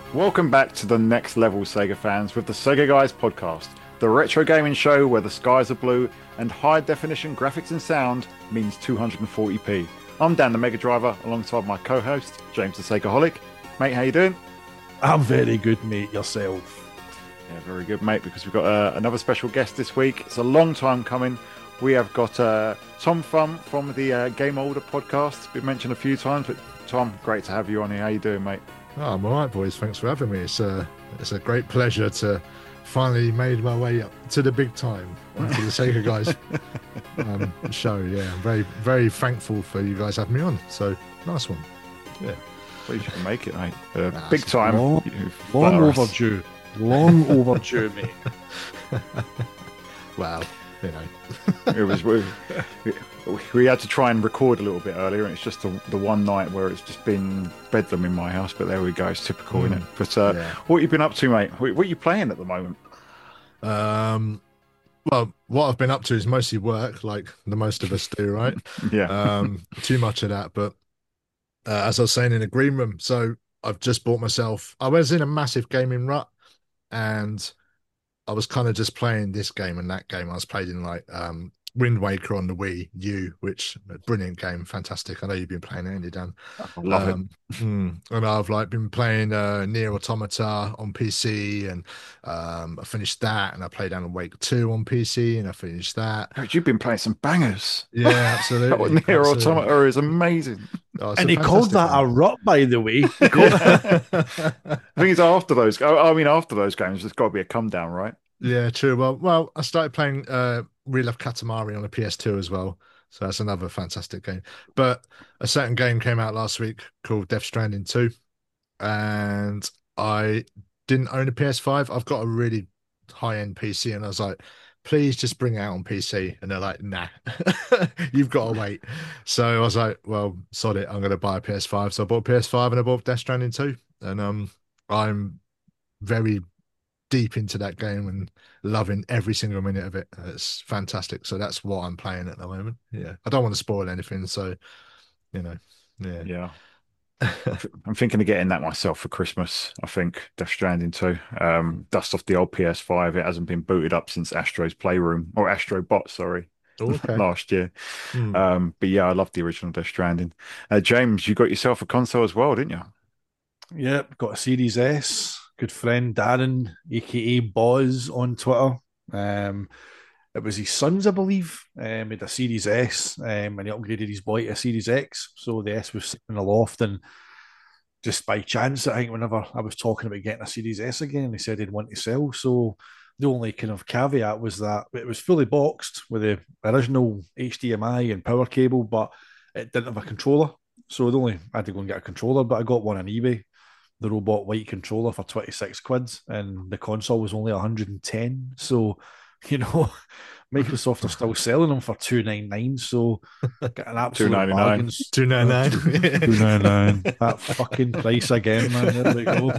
Welcome back to the Next Level Sega fans with the Sega Guys podcast, the retro gaming show where the skies are blue and high definition graphics and sound means 240p. I'm Dan the Mega Driver alongside my co-host James the Segaholic. Mate, how you doing? I'm very good, mate. Yourself? Yeah, very good, mate, because we've got another special guest this week. It's a long time coming. We have got Tom Thumb from the Game Older podcast. It's been mentioned a few times, but Tom, great to have you on here. How you doing, mate? Oh, I'm all right, boys. Thanks for having me. It's a great pleasure to finally made my way up to the big time, to the Sega Guys show. Yeah, I'm very, very thankful for you guys having me on. So, nice one. Yeah. Pleased you can make it, mate. Big time. Long overdue. Long overdue, mate. Well, you know. It was we had to try and record a little bit earlier, and it's just the one night where it's just been bedlam in my house. But there we go, it's typical, isn't it? But what have you been up to, mate? What are you playing at the moment? Well, what I've been up to is mostly work, like the most of us do, right? Yeah. Too much of that, but as I was saying in the green room, so I've just bought myself. I was in a massive gaming rut, and I was kind of just playing this game and that game. I was playing like Wind Waker on the Wii U, which a brilliant game, fantastic. I know you've been playing it, haven't you, Dan? I love it. And I've like been playing Nier Automata on PC, and I finished that, and I played Alan Wake 2 on PC, and I finished that. God, you've been playing some bangers. Yeah, absolutely. Nier Automata is amazing. Oh, it's And a he called that fantastic a rut, by the way. I think it's after those. I mean, after those games, there's got to be a come down, right? Yeah, true. Well, I started playing Real of Katamari on the PS2 as well. So that's another fantastic game. But a certain game came out last week called Death Stranding 2, and I didn't own a PS5. I've got a really high-end PC, and I was like, please just bring it out on PC. And they're like, nah, you've got to wait. So I was like, well, sod it, I'm going to buy a PS5. So I bought a PS5 and I bought Death Stranding 2. And I'm very deep into that game and loving every single minute of it. It's fantastic. So that's what I'm playing at the moment. Yeah. I don't want to spoil anything. So, you know, yeah. Yeah. I'm thinking of getting that myself for Christmas. I think Death Stranding 2. Dust off the old PS5. It hasn't been booted up since Astro's Playroom or Astro Bot, sorry, Okay. last year. Hmm. But yeah, I love the original Death Stranding. James, you got yourself a console as well, didn't you? Yep, got a Series S. Good friend Darren, aka Boz, on Twitter. Um, it was his son's, I believe. Had a Series S, and he upgraded his boy to a Series X. So the S was sitting in the loft, and just by chance, I think whenever I was talking about getting a Series S again, he said he'd want to sell. So the only kind of caveat was that it was fully boxed with the original HDMI and power cable, but it didn't have a controller. So I had to go and get a controller, but I got one on eBay, the robot white controller for 26 quid, and the console was only 110. So, you know, Microsoft are still selling them for 299. So get an absolute 299. bargain. 299. 299. That fucking price again, man. There we go.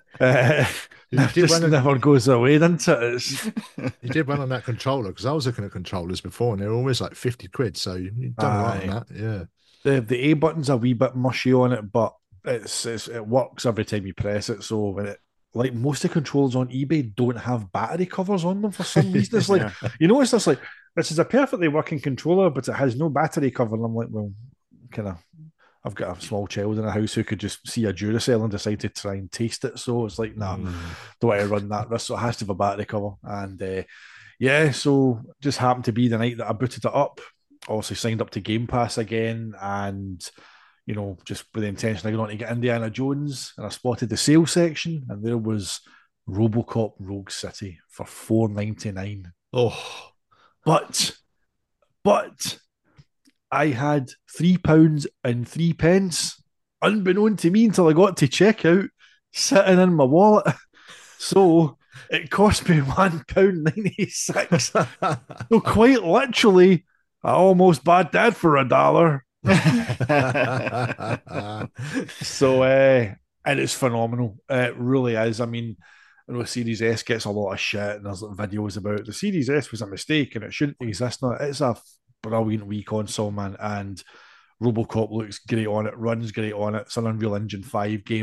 You did Just one on, never goes away, doesn't it? you did one on that controller, because I was looking at controllers before and they were always like 50 quid. So you've done a lot on that. Yeah. The A button's a wee bit mushy on it, but it works every time you press it. So when it, like most of the controllers on eBay don't have battery covers on them for some reason. It's like, Yeah. you know, it's just like, this is a perfectly working controller, but it has no battery cover. And I'm like, well, kind of, I've got a small child in the house who could just see a Duracell and decide to try and taste it. So it's like, nah, don't want to run that risk. So it has to have a battery cover. And yeah, so just happened to be the night that I booted it up. Obviously signed up to Game Pass again, and you know, just with the intention of going on to get Indiana Jones, and I spotted the sale section, and there was RoboCop Rogue City for $4.99. Oh, But I had £3.03, unbeknown to me until I got to checkout, sitting in my wallet. So it cost me £1.96. So quite literally, I almost bad dad for $1. So and it's phenomenal. It really is. I mean, I know Series S gets a lot of shit, and there's videos about it. The Series S was a mistake, and it shouldn't exist now. It's a brilliant Wii console, man, and RoboCop looks great on it, runs great on it. It's an Unreal Engine 5 game.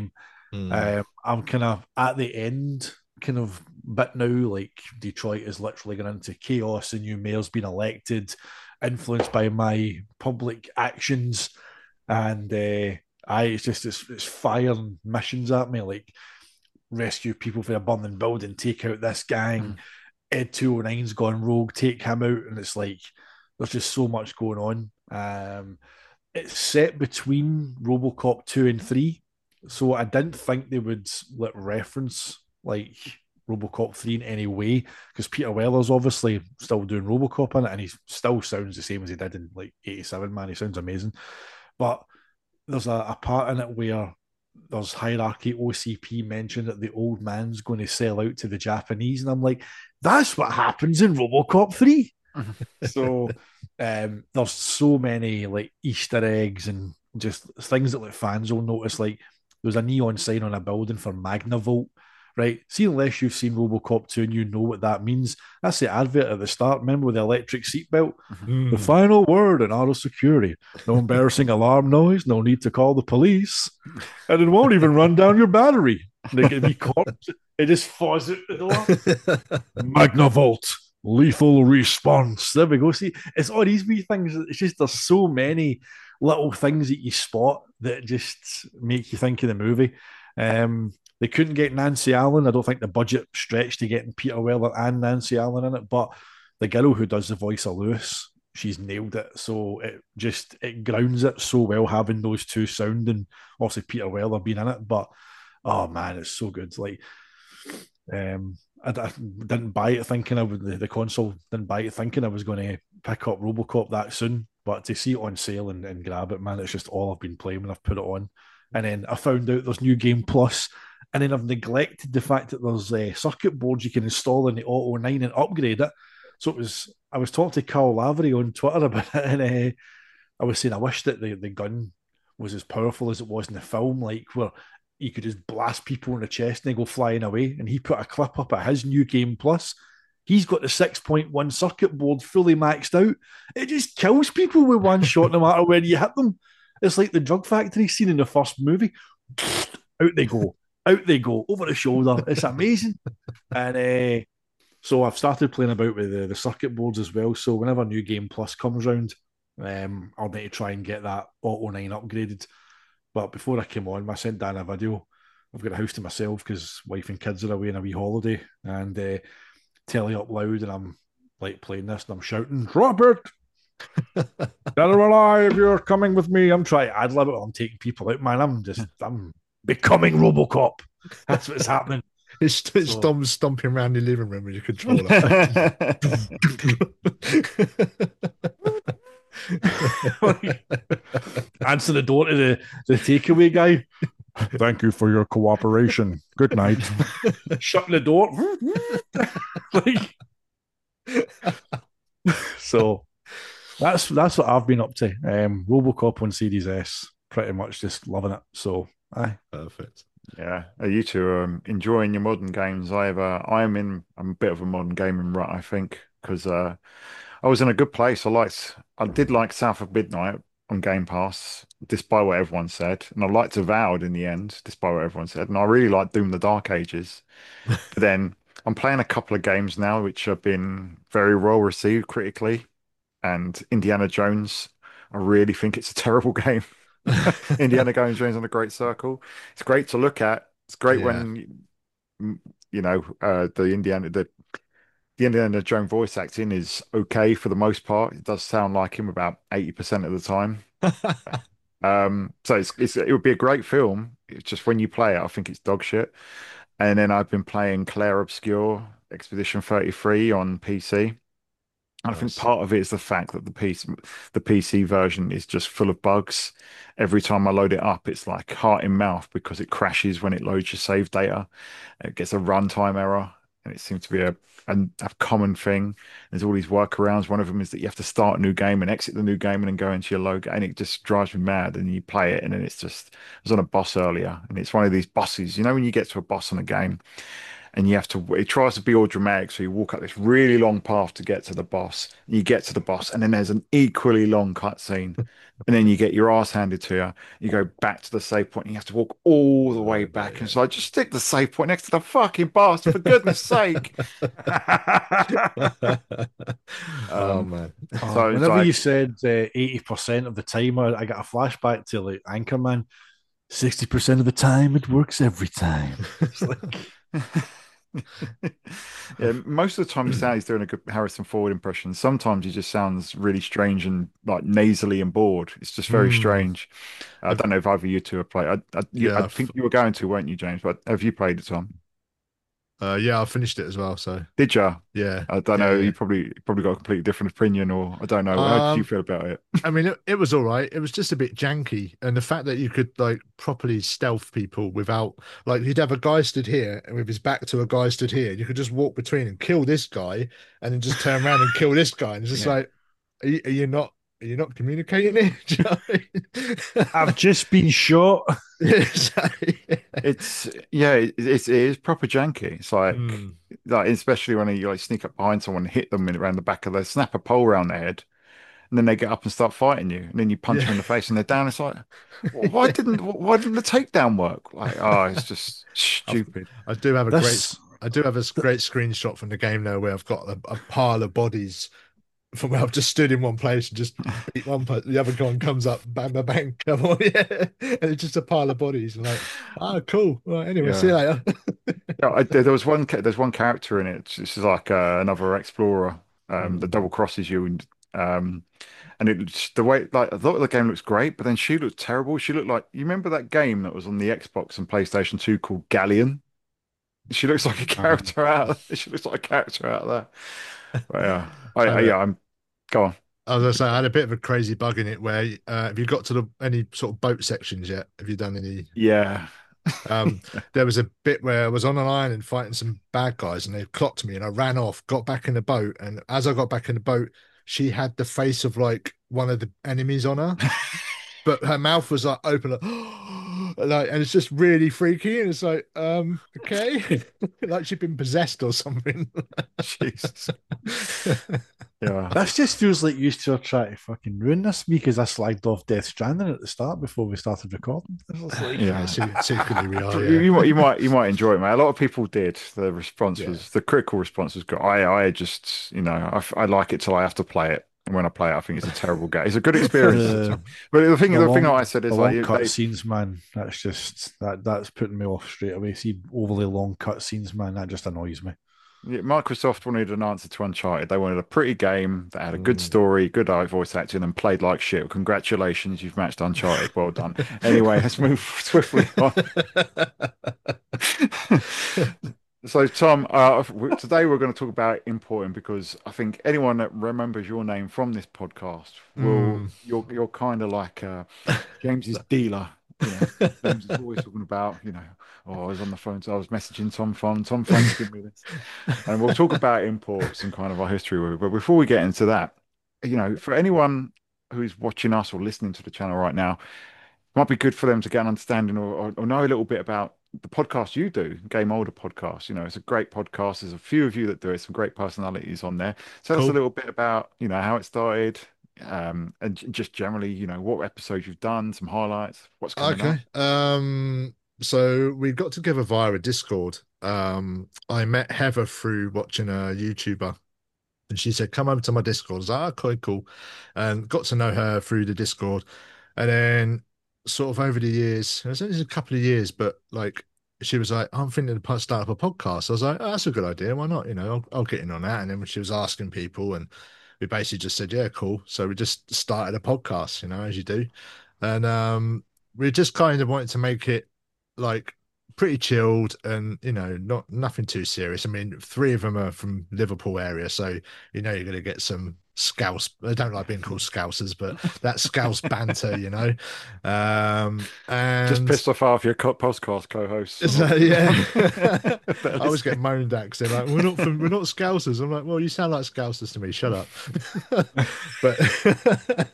Mm. I'm kind of at the end, kind of bit now. Like Detroit is literally going into chaos. A new mayor's been elected, influenced by my public actions, and it's just it's firing missions at me, like rescue people from a burning building, take out this gang. Mm. Ed 209's gone rogue, take him out, and it's like there's just so much going on. It's set between RoboCop 2 and 3. So I didn't think they would let reference like RoboCop 3 in any way because Peter Weller's obviously still doing RoboCop in it and he still sounds the same as he did in like 87, man. He sounds amazing. But there's a part in it where there's hierarchy OCP mentioned that the old man's going to sell out to the Japanese. And I'm like, that's what happens in RoboCop 3. So there's so many like Easter eggs and just things that like fans will notice. Like there's a neon sign on a building for Magnavolt, right? See, unless you've seen RoboCop 2 and you know what that means, that's the advert at the start. Remember with the electric seatbelt? The Mm. final word in auto security. No embarrassing alarm noise, no need to call the police. And it won't even run down your battery. They can be caught. It just falls out the door. Magnavolt, lethal response. There we go. See, it's all these wee things. It's just there's so many little things that you spot that just make you think of the movie. They couldn't get Nancy Allen. I don't think the budget stretched to getting Peter Weller and Nancy Allen in it, but the girl who does the voice of Lewis, she's nailed it. So it grounds it so well having those two sounding. Also Peter Weller being in it, but oh man, it's so good. Like I didn't buy it thinking I would the console didn't buy it thinking I was going to pick up RoboCop that soon, but to see it on sale and grab it, man, it's just all I've been playing when I've put it on. And then I found out there's New Game Plus, and then I've neglected the fact that there's circuit boards you can install in the Auto 9 and upgrade it. So I was talking to Carl Lavery on Twitter about it, and I was saying I wish that the gun was as powerful as it was in the film, like where you could just blast people in the chest and they go flying away. And he put a clip up at his New Game Plus. He's got the 6.1 circuit board fully maxed out. It just kills people with one shot, no matter where you hit them. It's like the drug factory scene in the first movie. Out they go, out they go, over the shoulder. It's amazing. And so I've started playing about with the circuit boards as well. So whenever New Game Plus comes round, I'll need to try and get that Auto 9 upgraded. But before I came on, I sent Dan a video. I've got a house to myself because wife and kids are away on a wee holiday, and telly up loud, and I'm like playing this, and I'm shouting, "Robert, dead or alive, you're coming with me." I'm trying to ad lib it. I'm taking people out, man. I'm becoming RoboCop. That's what's happening. It's So, Dom stomping around your living room with your controller. answer the door to the takeaway guy. Thank you for your cooperation. Good night. Shutting the door. Like, so that's what I've been up to. RoboCop on Series S, pretty much just loving it. So, aye. Perfect. Yeah, you two are enjoying your modern games. I'm a bit of a modern gaming rut, I think, because I was in a good place. I did like South of Midnight on Game Pass, despite what everyone said, and I liked Avowed in the end, despite what everyone said, and I really liked Doom: The Dark Ages. But then I'm playing a couple of games now which have been very well received critically, and Indiana Jones. I really think it's a terrible game. Indiana Jones on a Great Circle. It's great to look at. It's great Yeah. when the Indiana Jones voice acting is okay for the most part. It does sound like him about 80% of the time. So it would be a great film. It's just when you play it, I think it's dog shit. And then I've been playing Claire Obscure Expedition 33 on PC. And I think Nice. part of it is the fact that the PC version is just full of bugs. Every time I load it up, it's like heart in mouth because it crashes when it loads your save data. It gets a runtime error, and it seems to be a common thing. There's all these workarounds. One of them is that you have to start a new game and exit the new game and then go into your logo, and it just drives me mad. And you play it, and then it's just I was on a boss earlier, and it's one of these bosses. You know when you get to a boss on a game and you have to. It tries to be all dramatic, so you walk up this really long path to get to the boss. And you get to the boss, and then there's an equally long cutscene, and then you get your ass handed to you. You go back to the save point, and you have to walk all the way Oh, back. And dear. it's like, just stick the save point next to the fucking boss, for goodness sake. Oh Um, man. Oh, so it's whenever you like, said 80% of the time, I got a flashback to like Anchorman. 60% of the time, it works every time. It's like, yeah, most of the time you sound he's doing a good Harrison Ford impression. Sometimes he just sounds really strange and like nasally and bored. It's just very Hmm. strange. I I've, don't know if either of you two have played. I yeah, think you were going to, weren't you, James? But have you played it, Tom? yeah, I finished it as well. So Did you? yeah, I don't yeah, know. yeah. You probably got a completely different opinion, or I don't know. How did you Um, feel about it? I mean, it was all right. It was just a bit janky, and the fact that you could like properly stealth people without, like, you'd have a guy stood here and with his back to a guy stood here, you could just walk between and kill this guy, and then just turn around and kill this guy, and it's just Yeah. like, are you not? Are you not communicating it? Do you know what I I've just been shot. mean? It's like- It's yeah, it is proper janky. It's Hmm. like especially when you like sneak up behind someone and hit them around the back of their snap a pole around their head, and then they get up and start fighting you, and then you punch Yeah. them in the face and they're down. It's like, why didn't the takedown work? Like, oh, it's just I've, stupid. I do have a great, This, I do have a great screenshot from the game though, where I've got a pile of bodies from where I've just stood in one place and just beat one person. The other one comes up, bang, bang, bang, come on, yeah, and it's just a pile of bodies. And like, ah, cool. Right, anyway, see you Yeah. later. Yeah, there's one character in it. This is like another explorer that Mm. double crosses you, and it's the way like I thought the game looks great, but then she looked terrible. She looked like you remember that game that was on the Xbox and PlayStation 2 called Galleon? She looks like a um, character out. She looks like a character out there. But yeah, I had a, I'm go on. I was gonna say I had a bit of a crazy bug in it where have you got to any sort of boat sections yet? Have you done any? Yeah, Um, there was a bit where I was on an island fighting some bad guys, and they clocked me, and I ran off, got back in the boat, and as I got back in the boat, she had the face of like one of the enemies on her, but her mouth was like open, like, and it's just really freaky, and it's like, okay, like she'd been possessed or something. Jesus. Yeah, this just feels like you two are trying to fucking ruin this because I slagged off Death Stranding at the start before we started recording. It was like, Yeah, yeah. secretly we are, You, yeah, you might enjoy it, mate. A lot of people did. yeah. The critical response was good. I just, I like it till I have to play it. And when I play it, I think it's a terrible game. It's a good experience at the the time. But the the thing that long I said the is long like cut they, scenes, man. That's just that's putting me off straight away. See overly long cut scenes, man. That just annoys me. yeah, Microsoft wanted an answer to Uncharted. They wanted a pretty game that had a good Mm. story, good voice acting, and played like shit. Congratulations, you've matched Uncharted. Well done. Anyway, let's move swiftly on. So, Tom, today we're going to talk about importing because I think anyone that remembers your name from this podcast Mm. you're kind of like James's dealer. You know, James is always talking about, oh, I was on the phone, so I was messaging Tom Frank's giving me this. And we'll talk about imports and kind of our history with it. But before we get into that, for anyone who's watching us or listening to the channel right now, might be good for them to get an understanding or know a little bit about the podcast you do, Game Older Podcast. It's a great podcast. There's a few of you that do it, some great personalities on there. Tell us a Cool. little bit about, how it started, and just generally, what episodes you've done, some highlights, what's coming up. Okay. So we got together via a Discord. I met Heather through watching a YouTuber, and she said, "Come over to my Discord." I was like, "Okay, cool," and got to know her through the Discord. And then, sort of over the years, it was only a couple of years, but like she was like, "I'm thinking of start up a podcast." I was like, "Oh, that's a good idea. Why not? I'll get in on that." And then when she was asking people, and we basically just said, "Yeah, cool." So we just started a podcast, as you do, and we just kind of wanted to make it like pretty chilled and not nothing too serious. I mean, three of them are from Liverpool area, so you're going to get some scouse. I don't like being called scousers, but that scouse banter, Just and pissed off half your podcast co-hosts. so yeah, That I always get listening. moaned at because they're like, we're not scousers. I'm like, well, you sound like scousers to me. Shut up. but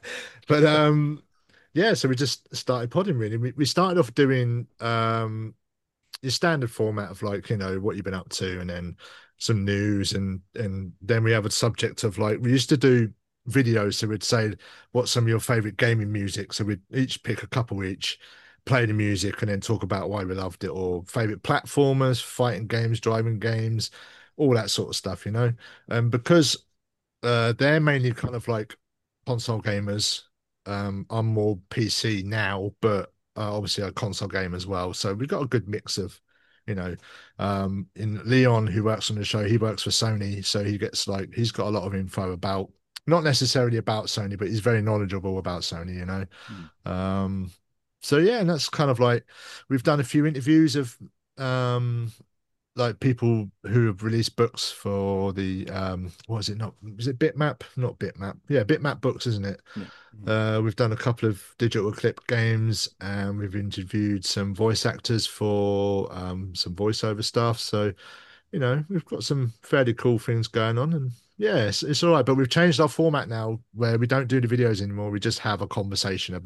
but yeah, so we just started podding really. We started off doing your standard format of like, what you've been up to, and then some news, and then we have a subject of like, we used to do videos, so we'd say what's some of your favorite gaming music. So we'd each pick a couple each, play the music, and then talk about why we loved it, or favorite platformers, fighting games, driving games, all that sort of stuff, And because they're mainly kind of like console gamers. I'm more PC now, but obviously a console game as well. So we've got a good mix of, you know, in Leon, who works on the show, he works for Sony, so he gets like he's got a lot of info about not necessarily about Sony, but he's very knowledgeable about Sony. So yeah, and that's kind of like we've done a few interviews of um like people who have released books for the what is it, not is it Bitmap, not Bitmap, yeah, Bitmap books, isn't it? Yeah. We've done a couple of digital clip games, and we've interviewed some voice actors for some voiceover stuff. So we've got some fairly cool things going on, and yeah, it's all right. But we've changed our format now, where we don't do the videos anymore. We just have a conversation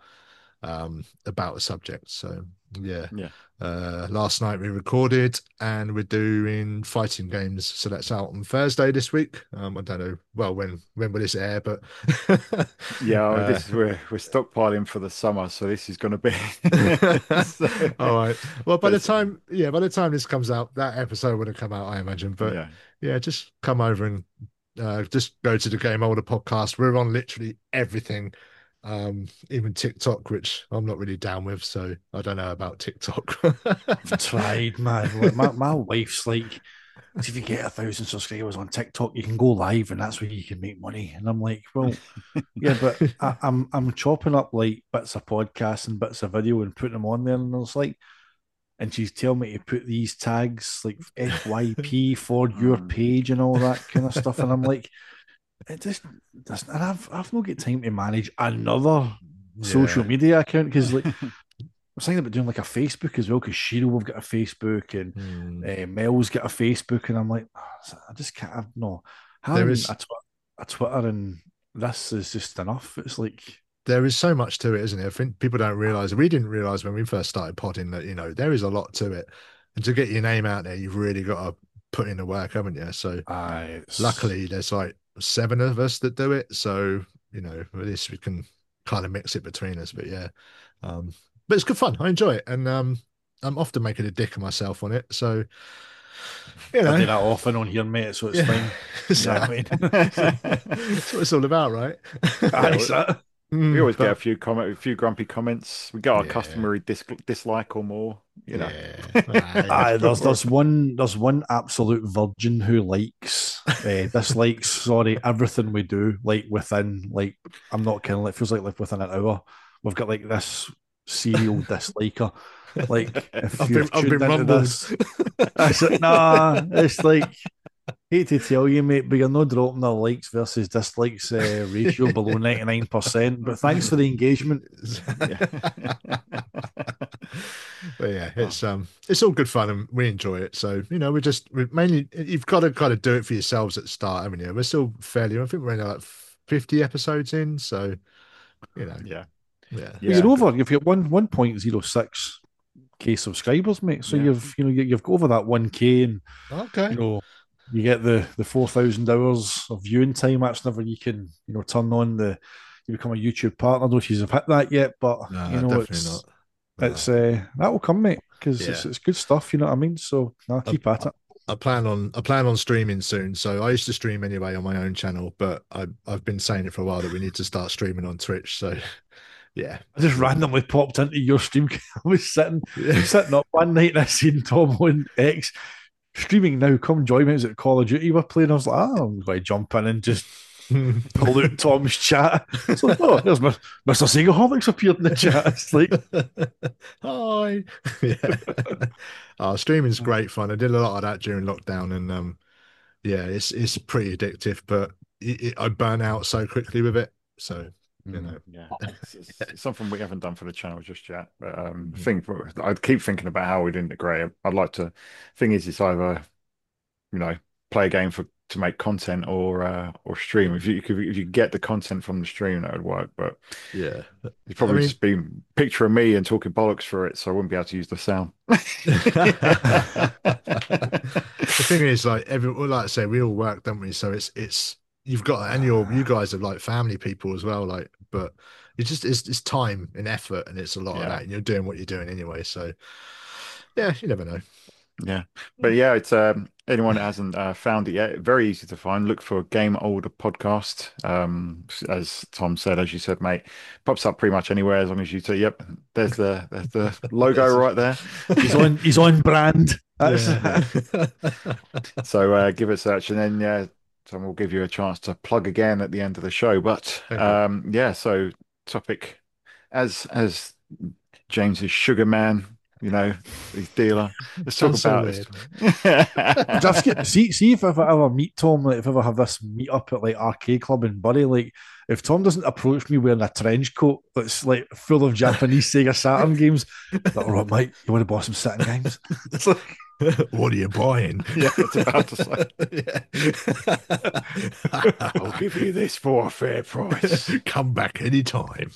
about a subject. So yeah. Yeah. Last night we recorded, and we're doing fighting games, so that's out on Thursday this week. I don't know, well, when will this air, but Yeah, this is we're stockpiling for the summer, so this is going to be so, all right. Well, by the but, time this comes out, that episode would have come out, I imagine. But yeah. yeah, just come over and just go to the Game Older podcast. We're on literally everything, even TikTok, which I'm not really down with, so I don't know about TikTok. I've tried, man. Like, my wife's like, if you get 1,000 subscribers on TikTok, you can go live, and that's where you can make money. And I'm like, well, yeah, but I'm chopping up like bits of podcasts and bits of video and putting them on there, and it's like, and she's telling me to put these tags like FYP for your page and all that kind of stuff, and I'm like, it just doesn't. And I've not got time to manage another social media account, because like I was thinking about doing like a Facebook as well, because Shiro have got a Facebook, and Mel's got a Facebook, and I'm like, I just can't. I've no There having is a Twitter, and this is just enough. It's like, there is so much to it, isn't it? I think people don't realize. We didn't realize when we first started podding that there is a lot to it, and to get your name out there, you've really got to put in the work, haven't you? So luckily, there's like 7 of us that do it, so at least we can kind of mix it between us. But yeah, but it's good fun. I enjoy it, and I'm often making a dick of myself on it. So I do that often on here, mate. So it's fine. So, I mean, that's what it's all about, right? We always get a few grumpy comments. We get our customary dislike or more. There's one absolute virgin who dislikes, sorry, everything we do. Like within, like, I'm not kidding. It feels like within an hour, we've got like this serial disliker. Like, if I've been rumbled. This, I said, nah, it's like, hate to tell you, mate, but you're not dropping the likes versus dislikes ratio below 99%. But thanks for the engagement. But yeah, it's all good fun, and we enjoy it. So we mainly, you've got to kind of do it for yourselves at the start, haven't you? We're still fairly, I think we're only like 50 episodes in, so yeah. You're over. You've got 1.06K subscribers, mate. So you've got over that 1K, and okay, you get the 4,000 hours of viewing time. That's never you can turn on you become a YouTube partner. I don't know if you've hit that yet, but definitely it's not. It's that will come, mate, because it's good stuff. You know what I mean? So I'll keep at it. I plan on streaming soon. So I used to stream anyway on my own channel, but I've been saying it for a while that we need to start streaming on Twitch. So yeah, I just randomly popped into your stream. I was sitting up one night, and I seen Tom on X streaming now. Come join me. It was at Call of Duty we're playing. I was like, I'm going to jump in and just pull out Tom's chat. It's like, oh, there's Mr. Segaholic's appeared in the chat. It's like, hi. Streaming's great fun. I did a lot of that during lockdown, and it's pretty addictive, but I burn out so quickly with it. So it's something we haven't done for the channel just yet. But I'd keep thinking about how we'd integrate it. I'd like to. Thing is, it's either play a game for to make content or stream. If you get the content from the stream, that would work. But Yeah. it's I probably mean, just been picturing me and talking bollocks for it, so I wouldn't be able to use the sound. the thing is, like well, like I say, we all work, don't we? So it's you've got, and you guys are like family people as well, like, but it's time and effort, and it's a lot of Yeah. that, and you're doing what you're doing anyway. So yeah, you never know. Yeah, but yeah, it's anyone that hasn't found it yet, very easy to find. Look for Game Older Podcast. As Tom said, as you said, mate, pops up pretty much anywhere as long as you say, "Yep, there's the logo right there." He's on brand. Yeah. So give it a search, and then yeah, Tom will give you a chance to plug again at the end of the show. But Thank you. yeah, so topic as James's sugar man, his dealer. Let's talk Sounds so about weird. it. See if I ever meet Tom, like if I ever have this meet up at like Arcade Club in Bury, like if Tom doesn't approach me wearing a trench coat that's like full of Japanese Sega Saturn games, like, all right, mate, you want to buy some Saturn games? It's like, What are you buying? Yeah, it's about to say. Yeah. I'll give you this for a fair price. Come back anytime.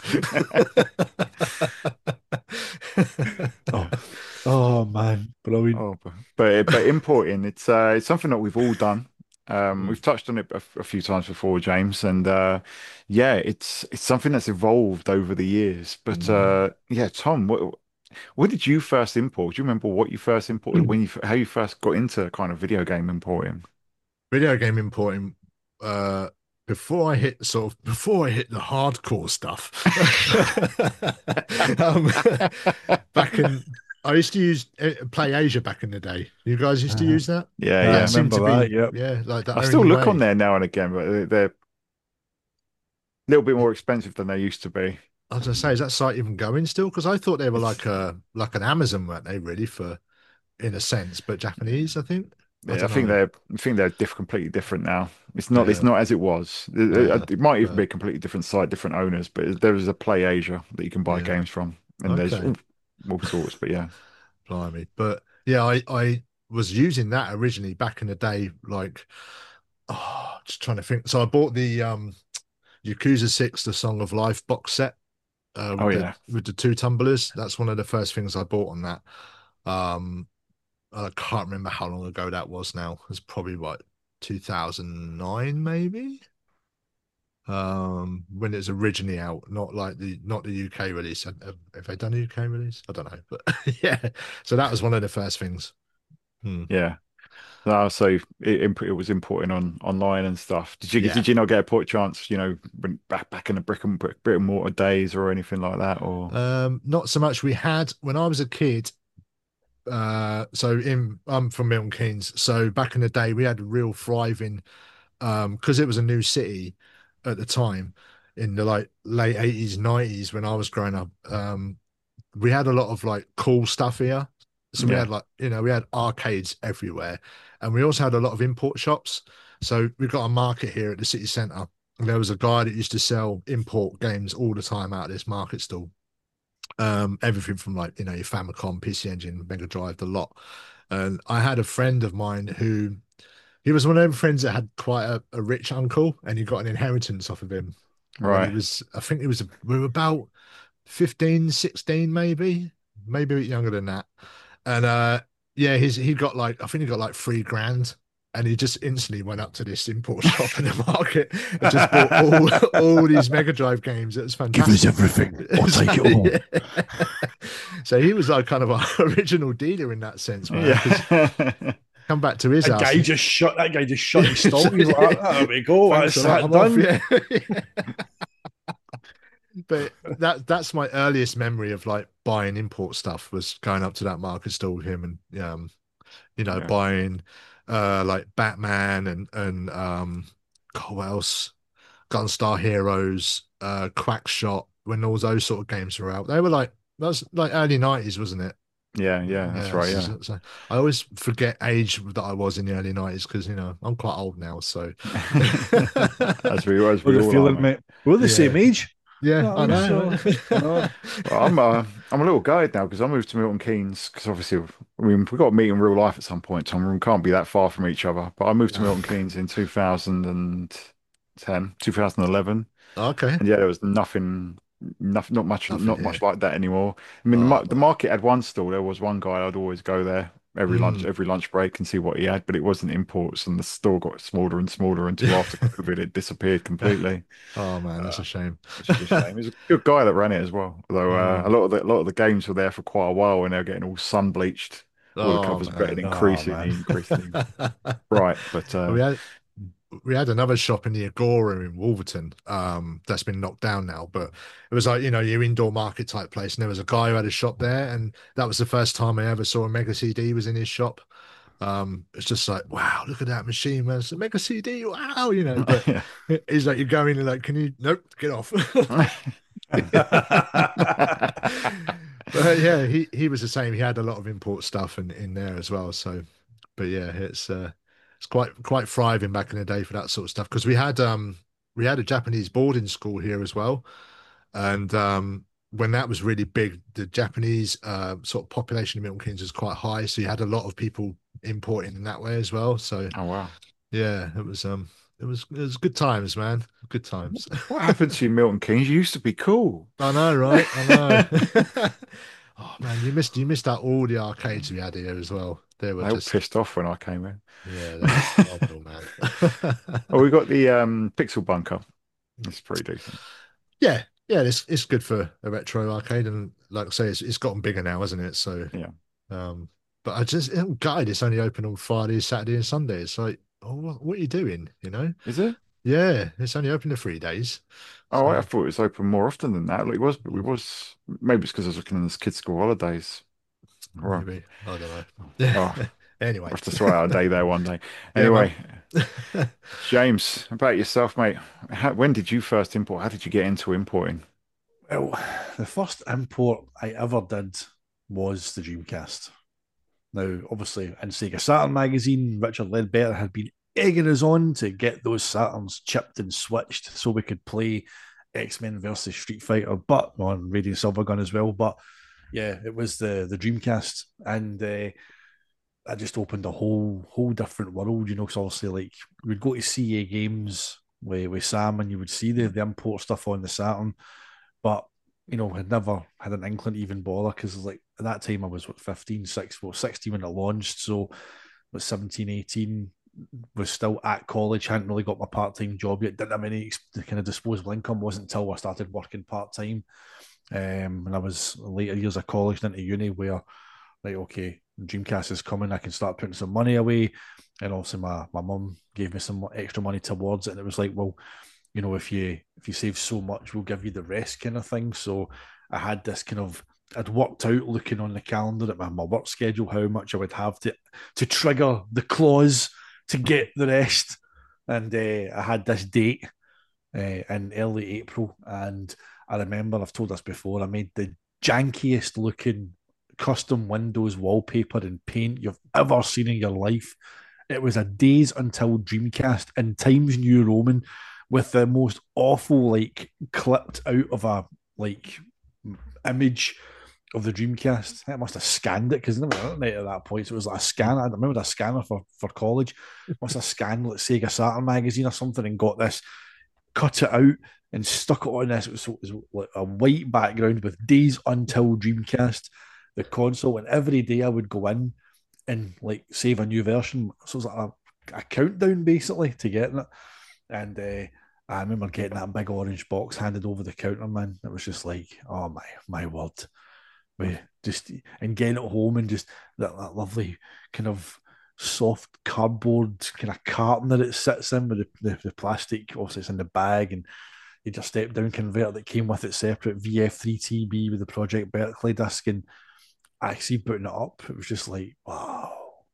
oh man, brilliant. Oh, but importing, it's something that we've all done. We've touched on it a few times before, James, and yeah, it's something that's evolved over the years. But yeah, Tom, what did you first import? Do you remember what you first imported how you first got into kind of video game importing? Video game importing, before I hit the hardcore stuff. Back in I used to use Play Asia back in the day. You guys used to use that? Yeah, I yeah. Seemed remember to that. Yep. yeah, like the I still only look way. on there now and again, but they're a little bit more expensive than they used to be. I was gonna say, is that site even going still? Because I thought they were like an Amazon, weren't they? Really, for in a sense, but Japanese, I think. I Yeah, don't know. I think they're completely different now. It's Yeah, not as it was. It might even but be a completely different site, different owners, but there is a Play Asia that you can buy yeah. games from, and there's Okay. all sorts. But yeah, Blimey. But yeah, I was using that originally back in the day, like, just trying to think. So I bought the Yakuza 6 The Song of Life box set, oh with the yeah, two tumblers. That's one of the first things I bought on that. Um I can't remember how long ago that was now. It's probably what, 2009 maybe? When it was originally out, not the UK release. Have they done a UK release? I don't know, but yeah. So that was one of the first things. Hmm. yeah. No, so it was importing online and stuff. Yeah. Did you not get a port chance? When back in the brick and mortar days or anything like that, or Not so much. We had when I was a kid. I'm from Milton Keynes. So back in the day, we had a real thriving, because it was a new city at the time in the like late 80s, 90s when I was growing up. We had a lot of like cool stuff here. So we yeah, had we had arcades everywhere, and we also had a lot of import shops. So we've got a market here at the city centre. And there was a guy that used to sell import games all the time out of this market stall. Everything from like your Famicom, PC Engine, Mega Drive, the lot. And I had a friend of mine who he was one of them friends that had quite a rich uncle, and he got an inheritance off of him when he right, was, I think he was, we were about 15, 16, maybe a bit younger than that. And yeah, he got like, I think he got like 3 grand. And he just instantly went up to this import shop in the market and just bought all these Mega Drive games. It was Give us fantastic. everything. I'll take it all. Yeah. So he was like kind of our original dealer in that sense, man. 'Cause yeah, come back to his That house. guy just shut. That guy just shut his stall. He's like, there we go. Thanks That's a lot, that I'm off, done. yeah. But that's my earliest memory of like buying import stuff, was going up to that market stall with him and yeah, buying like Batman and God, what else? Gunstar Heroes, Quackshot, when all those sort of games were out. They were like, that was like early 90s, wasn't it? yeah. That's Yeah, right. Yeah. so I always forget age that I was in the early 90s because I'm quite old now, so As we What the all are, feeling, mate. mate? We're the Yeah. same age. Yeah, No, I I mean, know. so I know. Well, I'm a little gutted now because I moved to Milton Keynes because obviously we've got to meet in real life at some point. Tom, we can't be that far from each other. But I moved to No. Milton Keynes in 2010, 2011, Okay. and yeah, there was nothing, Nothing not here. much like that anymore. I mean, Oh, the market had one stall. There was one guy I'd always go there mm. every lunch break and see what he had, but it wasn't imports, and the store got smaller and smaller until after COVID it disappeared completely. Oh man, that's Uh, a shame. which is a shame. He's a good guy that ran it as well. Although Mm. a lot of the games were there for quite a while, and they're getting all sun bleached. All the Oh covers are getting man. Oh man. increasingly bright. But we had we had another shop in the Agora in Wolverton, that's been knocked down now, but it was like, your indoor market type place, and there was a guy who had a shop there, and that was the first time I ever saw a Mega CD was in his shop. It's just like, wow, look at that machine, man. It's a Mega CD, wow, but yeah. he's like, you go in and like, can you, nope, get off. But yeah, he was the same. He had a lot of import stuff in there as well. So, but yeah, it's quite thriving back in the day for that sort of stuff because we had a Japanese boarding school here as well, and when that was really big, the Japanese sort of population of Milton Keynes was quite high, so you had a lot of people importing in that way as well. So Oh wow. yeah, it was good times, man. Good times. What happened to you, Milton Keynes? You used to be cool. I know, right? I know. Oh man, you missed out all the arcades we had here as well. They were They were just pissed off when I came in. yeah, they were phenomenal, man. Oh, we got the Pixel Bunker. It's pretty decent. Yeah, yeah, it's good for a retro arcade, and like I say, it's gotten bigger now, hasn't it? So, Yeah. um, but guide, it's only open on Fridays, Saturday, and Sundays. It's like, oh, what are you doing? Is it? Yeah, it's only open for 3 days. Oh, I So thought it was open more often than that. Like, it was, but we was maybe it's because I was looking at this kids' school holidays. Right. maybe I don't know. Oh, Yeah. we'll Anyway, have to sort out a day there one day. yeah, man. Anyway, James, about yourself, mate. When did you first import? How did you get into importing? Well, the first import I ever did was the Dreamcast. Now, obviously, in Sega Saturn magazine, Richard Ledbetter had been egging us on to get those Saturns chipped and switched so we could play X-Men versus Street Fighter, but on Radiant Silvergun as well. But yeah, it was the Dreamcast, and that just opened a whole different world, because obviously, like, we'd go to CA games with Sam, and you would see the import stuff on the Saturn, but had never had an inkling to even bother because, like, at that time I was 15, 16 when it launched. So I was 17, 18, was still at college, hadn't really got my part time job yet, didn't have any kind of disposable income. Wasn't until I started working part time. And I was later years of college into uni where, like, okay, Dreamcast is coming, I can start putting some money away. And also my mum gave me some extra money towards it. And it was like, well, if you save so much, we'll give you the rest, kind of thing. So I had this kind of, I'd worked out looking on the calendar at my work schedule how much I would have to trigger the clause to get the rest. And I had this date in early April. And I remember, I've told this before, I made the jankiest looking custom Windows wallpaper and paint you've ever seen in your life. It was a days until Dreamcast in Times New Roman with the most awful, like, clipped out of a, like, image of the Dreamcast. I must have scanned it because I never internet at that point. So it was like a scanner. I remember a scanner for college. Must have scanned, like, Sega Saturn magazine or something and got this, cut it out and stuck it on this. It was like a white background with days until Dreamcast, the console. And every day I would go in and, like, save a new version. So it was like a countdown basically to getting it. And I remember getting that big orange box handed over the counter, man. It was just like, oh my word. We just, and getting it home and just that lovely kind of soft cardboard kind of carton that it sits in with the plastic, obviously it's in the bag, and you just step down converter that came with it separate, VF3TB with the Project Berkeley disc, and actually putting it up, it was just like, wow.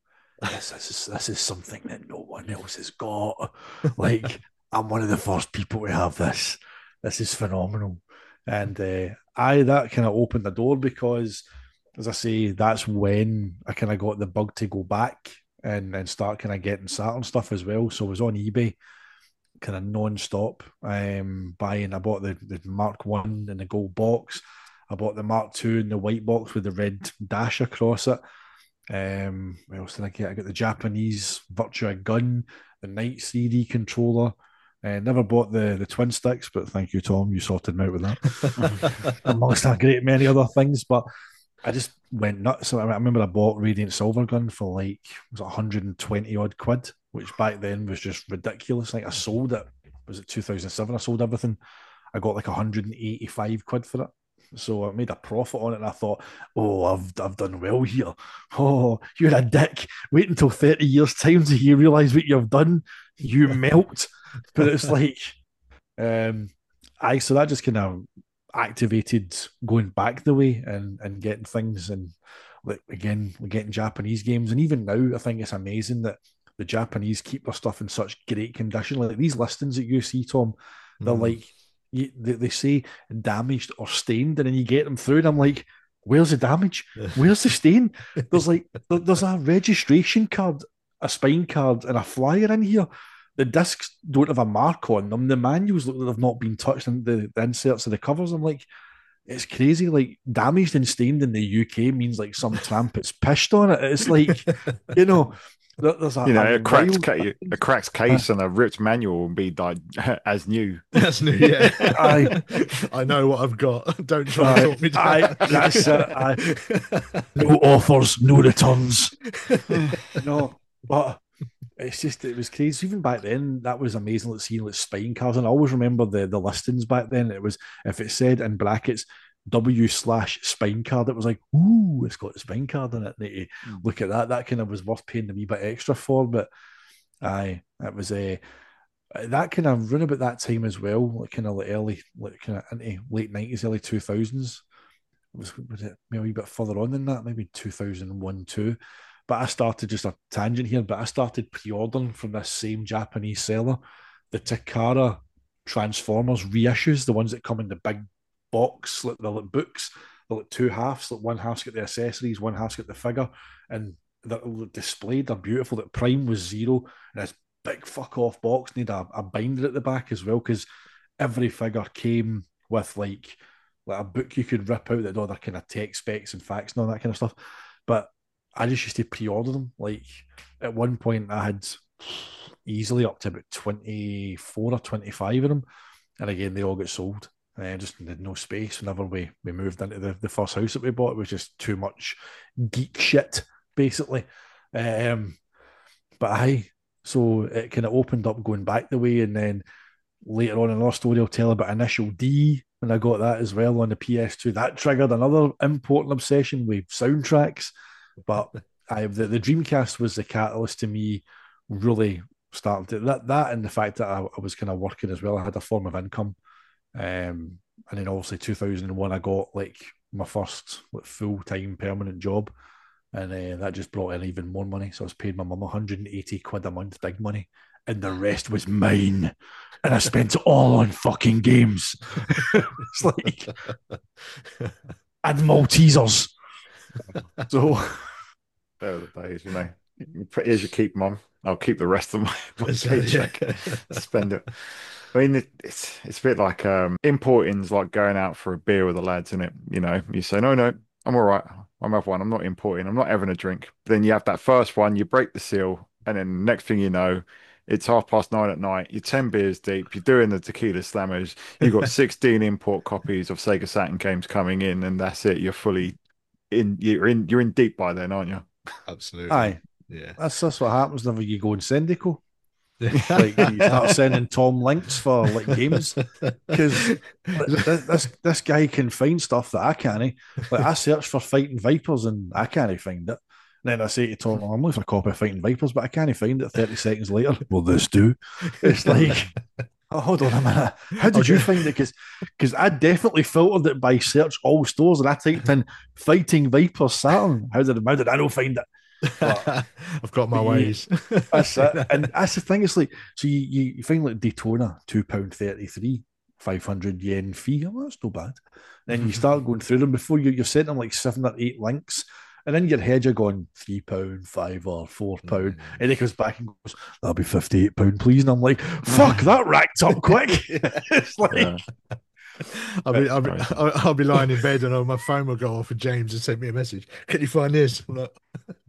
This is something that no one else has got. Like, I'm one of the first people to have this. This is phenomenal. And that kind of opened the door because, as I say, that's when I kind of got the bug to go back and start kind of getting Saturn stuff as well. So I was on eBay kind of non-stop buying. I bought the Mark 1 in the gold box. I bought the Mark 2 in the white box with the red dash across it. What else did I get? I got the Japanese Virtua Gun, the Knight 3D controller. Never bought the twin sticks, but thank you, Tom. You sorted me out with that. Amongst a great many other things, but I just went nuts. So I remember I bought Radiant Silver Gun for like, was it 120 odd quid, which back then was just ridiculous. Like I sold it, was it 2007? I sold everything. I got like 185 quid for it. So I made a profit on it, and I thought, oh, I've done well here. Oh, you're a dick. Wait until 30 years' time till you realise what you've done. You melt. But it's like, so that just kind of activated going back the way and getting things, and like again, we're getting Japanese games. And even now, I think it's amazing that the Japanese keep their stuff in such great condition. Like these listings that you see, Tom, they're like, they say damaged or stained, and then you get them through, and I'm like, where's the damage? Where's the stain? There's like there's a registration card, a spine card, and a flyer in here. The discs don't have a mark on them. The manuals look like they've not been touched, and the inserts of the covers. I'm like, it's crazy. Like damaged and stained in the UK means like some tramp has pissed on it. It's like, you know. There's a cracked case and a ripped manual will be like as new. That's new, yeah. I know what I've got. Don't try to talk me down. That's it. No offers, no returns. No, but it's just, it was crazy. Even back then, that was amazing. Like seeing like spine cards, and I always remember the listings back then. It was, if it said in brackets W/spine card, it was like, ooh, it's got a spine card in it. Look at that. That kind of was worth paying a wee bit extra for. But it was that kind of run about that time as well, like kind of like early, like kind of into late 90s, early 2000s. Was it maybe a wee bit further on than that, maybe 2001, 2. But I started, just a tangent here, but I started pre-ordering from this same Japanese seller the Takara Transformers reissues, the ones that come in the big box, like the books. They're like two halves, like one half's got the accessories, one half's got the figure, and they're displayed, they're beautiful. That Prime was 0, and this big fuck off box need a binder at the back as well, because every figure came with like a book you could rip out that had all their kind of tech specs and facts and all that kind of stuff. But I just used to pre-order them. Like at one point I had easily up to about 24 or 25 of them, and again they all got sold. Just had no space. Whenever we moved into the first house that we bought, it was just too much geek shit, basically. So it kind of opened up going back the way, and then later on in our story I'll tell about Initial D, when I got that as well on the PS2. That triggered another important obsession with soundtracks. But the Dreamcast was the catalyst to me really starting to that and the fact that I was kind of working as well. I had a form of income. And then obviously 2001 I got like my first full-time permanent job, and that just brought in even more money. So I was paying my mum 180 quid a month, big money, and the rest was mine, and I spent it all on fucking games. It's like, and Maltesers. So there are the days, you know. Here's your keep, mum. I'll keep the rest of my paycheck. Spend it. I mean, it's a bit like importing's like going out for a beer with the lads, isn't it? You know, you say, no, I'm all right. I'm have one. I'm not importing. I'm not having a drink. But then you have that first one, you break the seal, and then next thing you know, it's 9:30 at night. You're 10 beers deep. You're doing the tequila slammers. You've got 16 import copies of Sega Saturn games coming in, and that's it. You're fully in. You're in deep by then, aren't you? Absolutely. Aye. Yeah. That's what happens whenever you go in Syndico. Like you start sending Tom links for like games, because this guy can find stuff that I can't. Like I search for Fighting Vipers and I can't find it. And then I say to Tom, I'm looking for a copy of Fighting Vipers, but I can't find it. 30 seconds later, will this do? It's like, oh, hold on a minute. How did you find it? Because I definitely filtered it by search all stores, and I typed in Fighting Vipers Saturn. How did I not find it? But, I've got my ways. That's it. And that's the thing. It's like, so you find like Daytona, £2.33, 500 yen fee. Oh, that's no bad. Then you start going through them before you're sending like 7 or 8 links, And in your head, you're going £3, £5, or £4. And he comes back and goes, "That'll be £58, please." And I'm like, fuck, that racked up quick. It's like, Yeah. I'll be lying in bed and my phone will go off and James has sent me a message. Can you find this? I'm like,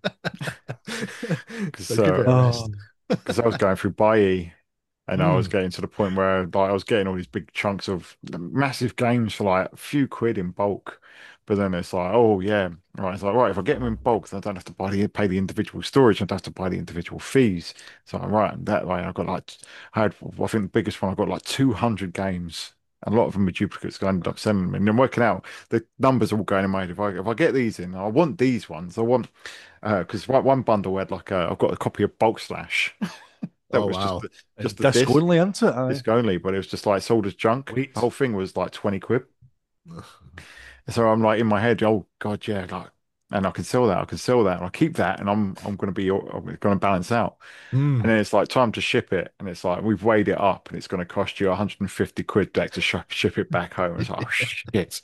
so give it a rest. Because I was going through Bailly and I was Mm. getting to the point where like I was getting all these big chunks of massive games for like a few quid in bulk. But then it's like, oh yeah, right. It's like, right, if I get them in bulk, then I don't have to pay the individual storage. I don't have to buy the individual fees. So right, and that way I got like, I think the biggest one I got like 200 games. A lot of them are duplicates. So I ended up sending them, and then working out the numbers are all going in my head. If I get these in, I want these ones. I want because one bundle had like I've got a copy of Bulk Slash that Oh, was wow. just a disc only, isn't it? Aye. disc only, but it was just like sold as junk. Wait. The whole thing was like 20 quid. So I'm like in my head, oh God, yeah, like, and I can sell that, I can sell that, and I keep that, and I'm going to I'm going to balance out. And Mm. then it's like time to ship it, and it's like we've weighed it up, and it's going to cost you 150 quid back to ship it back home. It's like, oh shit.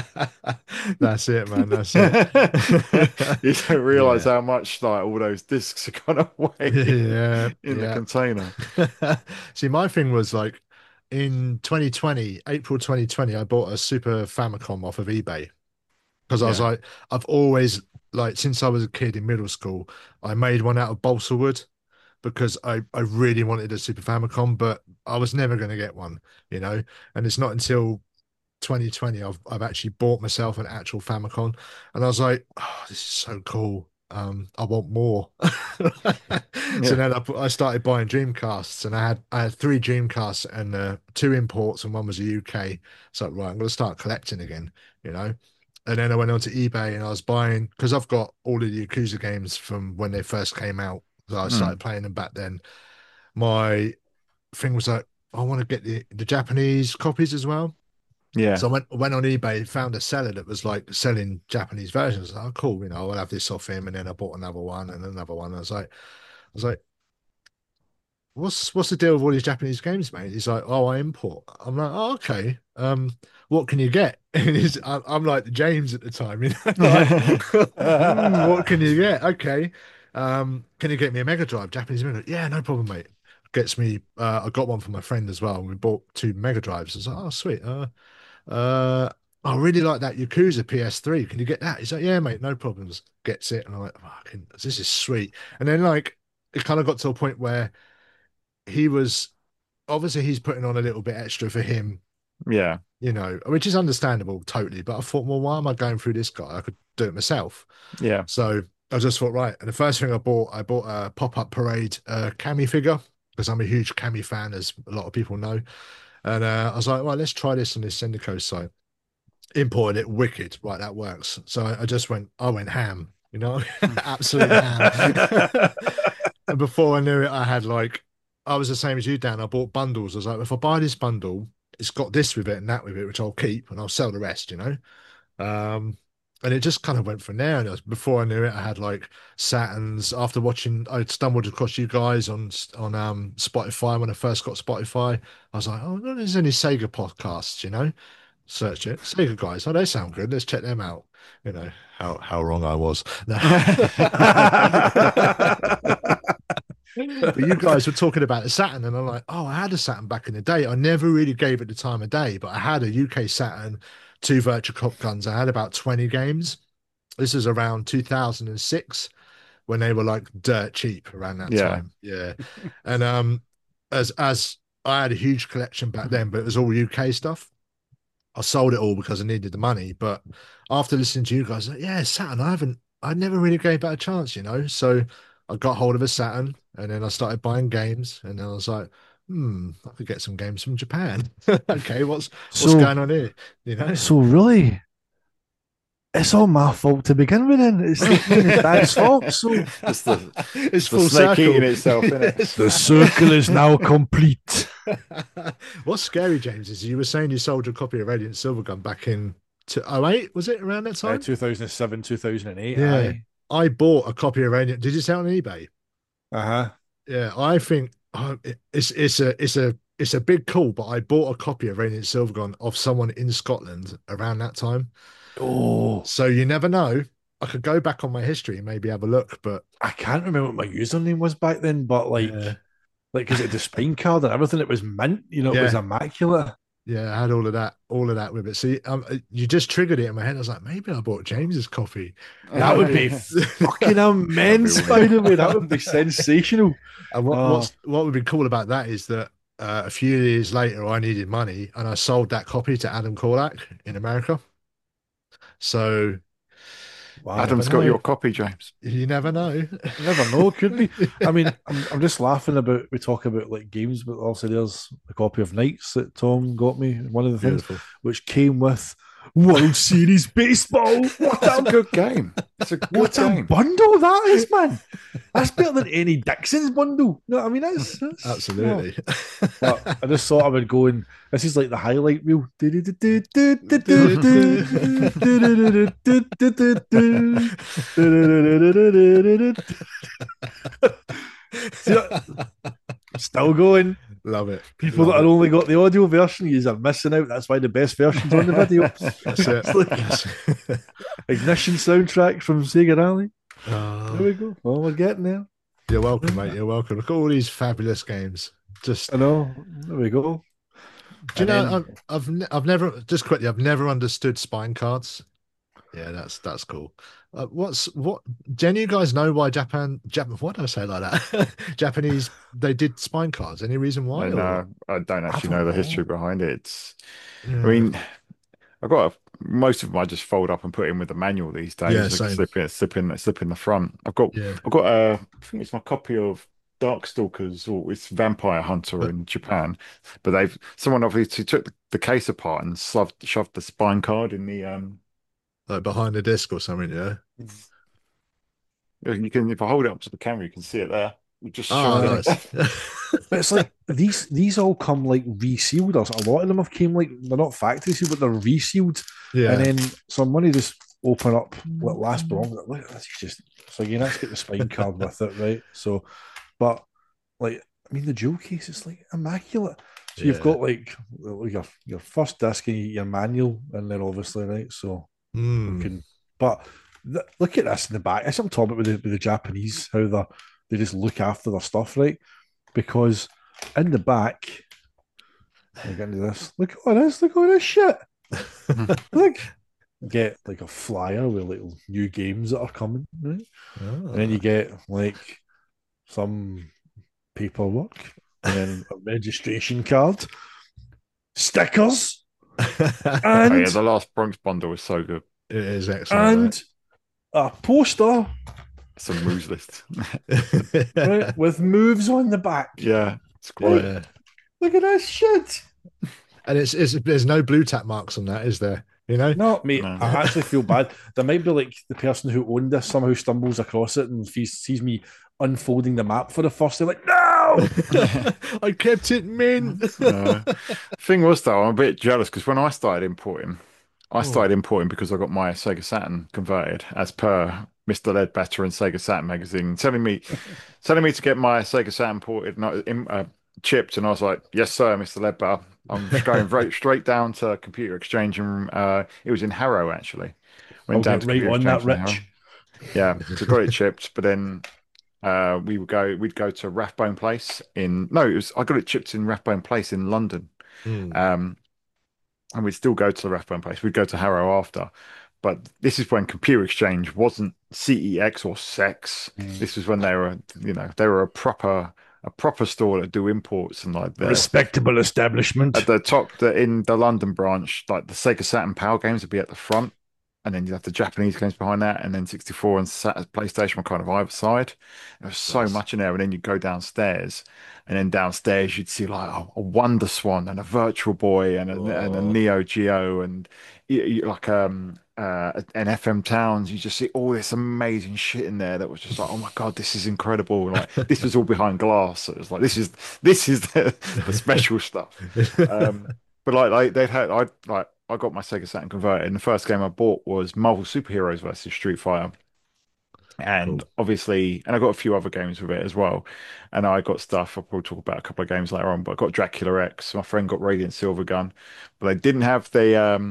That's it, man. That's it. You don't realize Yeah. how much like all those discs are gonna weigh Yeah. in the Yeah. container. See, my thing was like in 2020, April 2020, I bought a Super Famicom off of eBay because I was Yeah, like, I've always like since I was a kid in middle school, I made one out of balsa wood because I really wanted a Super Famicom, but I was never going to get one, you know. And it's not until 2020 I've actually bought myself an actual Famicom, and I was like, oh, this is so cool. I want more. So yeah, then I started buying Dreamcasts, and I had three Dreamcasts and two imports, and one was a UK. So right, I'm going to start collecting again, you know. And then I went onto eBay and I was buying because I've got all of the Yakuza games from when they first came out. So I started mm, playing them back then. My thing was like, I want to get the Japanese copies as well. yeah, So I went on eBay, found a seller that was like selling Japanese versions. I was like, oh, cool, I'll have this off him. And then I bought another one and another one. I was like, what's the deal with all these Japanese games, mate? He's like, oh, I import. I'm like, oh, okay. What can you get? And I'm like James at the time, like, what can you get? Okay. Can you get me a Mega Drive, Japanese Mega Drive? Yeah, no problem, mate. Gets me. I got one for my friend as well. And we bought two Mega Drives. I was like, oh, sweet. Uh, I really like that Yakuza PS3. Can you get that? He's like, yeah, mate, no problems. Gets it, and I'm like, fucking, this is sweet. And then like it kind of got to a point where he was obviously he's putting on a little bit extra for him, yeah, which is understandable totally. But I thought, well, why am I going through this guy? I could do it myself. yeah, So I just thought, right. And the first thing I bought a pop-up parade Cammy figure because I'm a huge Cammy fan, as a lot of people know. And I was like, well, let's try this on this Syndico site. Imported it wicked, right? That works. So I went ham, absolute ham. And before I knew it, I was the same as you, Dan. I bought bundles. I was like, if I buy this bundle, it's got this with it and that with it, which I'll keep and I'll sell the rest. Um, and it just kind of went from there. And before I knew it, I had like Saturns. After watching, I stumbled across you guys on Spotify when I first got Spotify. I was like, oh, there's any Sega podcasts. Search it. Sega guys. Oh, they sound good. Let's check them out. How wrong I was. But you guys were talking about the Saturn, and I'm like, oh, I had a Saturn back in the day. I never really gave it the time of day, but I had a UK Saturn, two Virtua Cop guns. I had about 20 games. This is around 2006 when they were like dirt cheap around that yeah, time. Yeah. And as I had a huge collection back then, but it was all UK stuff. I sold it all because I needed the money. But after listening to you guys, like, yeah, Saturn, I never really gave that a chance. So I got hold of a Saturn and then I started buying games. And then I was like, I could get some games from Japan. Okay, what's So, going on here? You know? so really, it's all my fault to begin with. Then it's the dad's fault. So it's the It's the full snake circle. eating itself, isn't it? the circle is now complete. What's scary, James, is you were saying you sold your copy of Radiant Silvergun back in '08, was it around that time? 2007, 2008. Yeah. Aye. I bought a copy of Radiant. Did you sell it on eBay? Uh-huh. Yeah, I think it's a big call, but I bought a copy of Radiant Silvergun of someone in Scotland around that time. Oh, So you never know. I could go back on my history and maybe have a look, but I can't remember what my username was back then, but yeah, because it had the spine card and everything, it was mint. It was yeah, immaculate. yeah. I had all of that with it. See, you just triggered it in my head. I was like, maybe I bought James's copy. That would be Yeah. fucking That'd be immense, by weird. the way. That would be sensational. And Oh, what would be cool about that is that a few years later, I needed money and I sold that copy to Adam Korlak in America. So you wow. never Adam's got know. your copy, James. You never know. You never know, could be. I mean, I'm just laughing about we talk about like games, but also there's a copy of Knights that Tom got me, one of the things, Beautiful. which came with World Series Baseball. What It's a a good game. It's a good what a game. bundle that is, man. That's better than any Dixon's bundle. No, I mean that's Absolutely. But I just thought I would go and this is like the highlight reel. Still going. Love it. People Love that are it. only got the audio version, you are missing out. That's why the best version's on the video. That's it. It's like Ignition soundtrack from Sega Rally. There we Oh, go. Well, we're getting there. you're welcome, mate. You're welcome. Look at all these fabulous games. Just I know. There we go. do you And know? then I've never just quickly. I've never understood spine cards. Yeah, that's cool. What? Do any of you guys know why Japan? What do I say like that? Japanese they did spine cards. Any reason why? I Or know. I don't I actually don't know the history know. behind it. It's, I yeah, mean, most of them I just fold up and put in with the manual these yeah, days. Like same. slip in the front. Yeah. I've got I think it's my copy of Darkstalkers or it's Vampire Hunter in Japan. But someone obviously took the case apart and shoved the spine card in the Like behind the disc or something. Yeah. you can if I hold it up to the camera, you can see it there. We just Oh, shoved it Aye. nice. in. But it's like these all come like resealed. Or a lot of them have came like they're not factory sealed, but they're resealed. And Yeah. then so I'm going to just open up what last belong. Look, that's just so again, let's get the spine card with it, right? So, but like I mean, the jewel case is like immaculate. So you've Yeah. got like your first disc and your manual, and then obviously right. So we Mm. can, but look at this in the back. That's what I'm talking about with the Japanese, how they just look after their stuff, right? Because in the back, I get into this. Look at all this. Look at all this shit. Look, get like a flyer with little new games that are coming, right? And then you Ah. get like some paperwork, and then a registration card, stickers, Oh yeah, and the last Bronx bundle was so good. It is excellent. a poster, Some moves list. right, with moves on the back. Yeah, it's Right? great. Yeah. Look at this shit. And it's there's no blue tap marks on that, is there? You know? No, mate, No. I actually feel bad. There might be like the person who owned this somehow stumbles across it and sees me unfolding the map for the first time, like, no! I kept it mint. Uh, thing was though, I'm a bit jealous because when I Oh, started importing because I got my Sega Saturn converted as per Mr. Ledbetter and Sega Saturn magazine, telling me to get my Sega Saturn ported, not chipped, and I was like, yes, sir, Mr. Ledbetter. I'm just going straight down to Computer Exchange, and it was in Harrow actually. I'll Went down get to right Computer on that, Exchange in Harrow. Rich. Yeah, so got it chipped, but then we'd go to Rathbone Place in no, it was I got it chipped in Rathbone Place in London. mm. Um, and we'd still go to the Rathbone Place. We'd go to Harrow after. But this is when Computer Exchange wasn't CEX or SEX. Mm. This was when they were a proper store that do imports and like Respectable establishment. at the top in the London branch, like the Sega Saturn Power games would be at the front, and then you'd have the Japanese games behind that, and then 64 and PlayStation were kind of either side. There was so Nice. much in there, and then you'd go downstairs, and then downstairs you'd see like a Wonder Swan and a Virtual Boy and a Oh, Neo Geo and like an FM Towns. You just see all this amazing shit in there that was just like, oh my God, this is incredible. Like this was all behind glass. So it was like this is the special stuff. But like they'd had I got my Sega Saturn converted, and the first game I bought was Marvel Superheroes versus Street Fighter. And cool. obviously, and I got a few other games with it as well. And I got stuff, I'll probably talk about a couple of games later on, but I got Dracula X. My friend got Radiant Silver Gun, but they didn't have the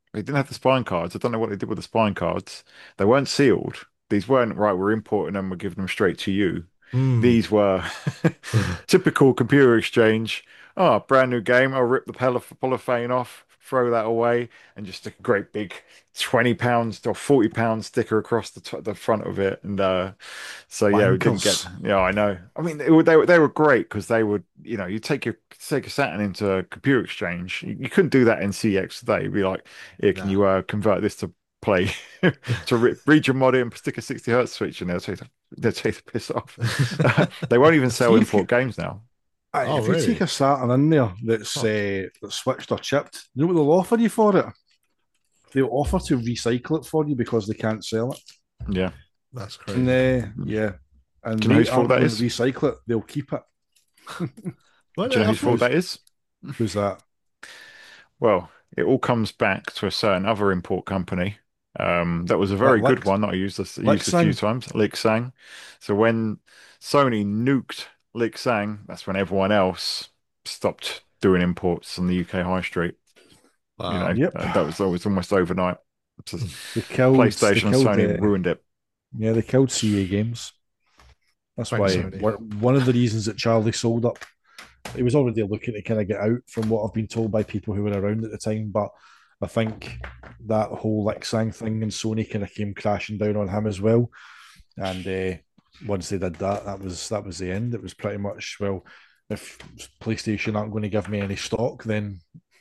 They didn't have the spine cards. I don't know what they did with the spine cards. They weren't sealed. These weren't right. We're importing them. We're giving them straight to you. Mm. These were typical computer exchange. Oh, brand new game. I'll rip the polyphane off, throw that away, and just stick a great big £20 or £40 sticker across the front of it. And so yeah, we didn't get. Wankers. Yeah, I know. I mean, they were great because they would, you take a Saturn into a computer exchange. You couldn't do that in CX today. You'd be like, yeah, can No. you convert this to play to read your mod in, stick a 60 hertz switch, and they'll take the piss off. They won't even sell See if import games now. Oh, if you take really? a Saturn in there Oh, that's switched or chipped, you know what they'll offer you for it? They'll offer to recycle it for you because they can't sell it. Yeah. that's And crazy. yeah, and Do you know they whose fault aren't that going to is? recycle it. They'll keep it. Well, Do you know I whose fault thought, that is? Who's that? Well, it all comes back to a certain other import company. That was a very good Lex one that I used a few Lexang. times, Lixang. So when Sony nuked Lixang, that's when everyone else stopped doing imports on the UK high street. You wow. know, Yep, that was almost overnight. So they PlayStation and killed Sony ruined it. yeah, they killed CA Games. That's Thanks, why Sony. one of the reasons that Charlie sold up. He was already looking to kind of get out, from what I've been told by people who were around at the time. But I think that whole Lexang thing and Sony kind of came crashing down on him as well. And once they did that, that was the end. It was pretty much, well, if PlayStation aren't going to give me any stock, then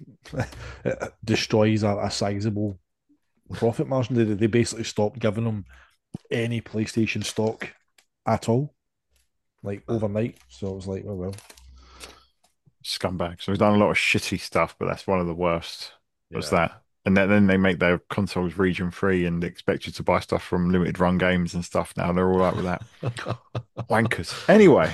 it destroys a sizable profit margin. They basically stopped giving them any PlayStation stock at all, like overnight. So it was like, oh well, Scumbag. So we've done a lot of shitty stuff, but that's one of the worst. Was Yeah. that? And then they make their consoles region free and expect you to buy stuff from limited run games and stuff. Now they're all right with that. Wankers. Anyway,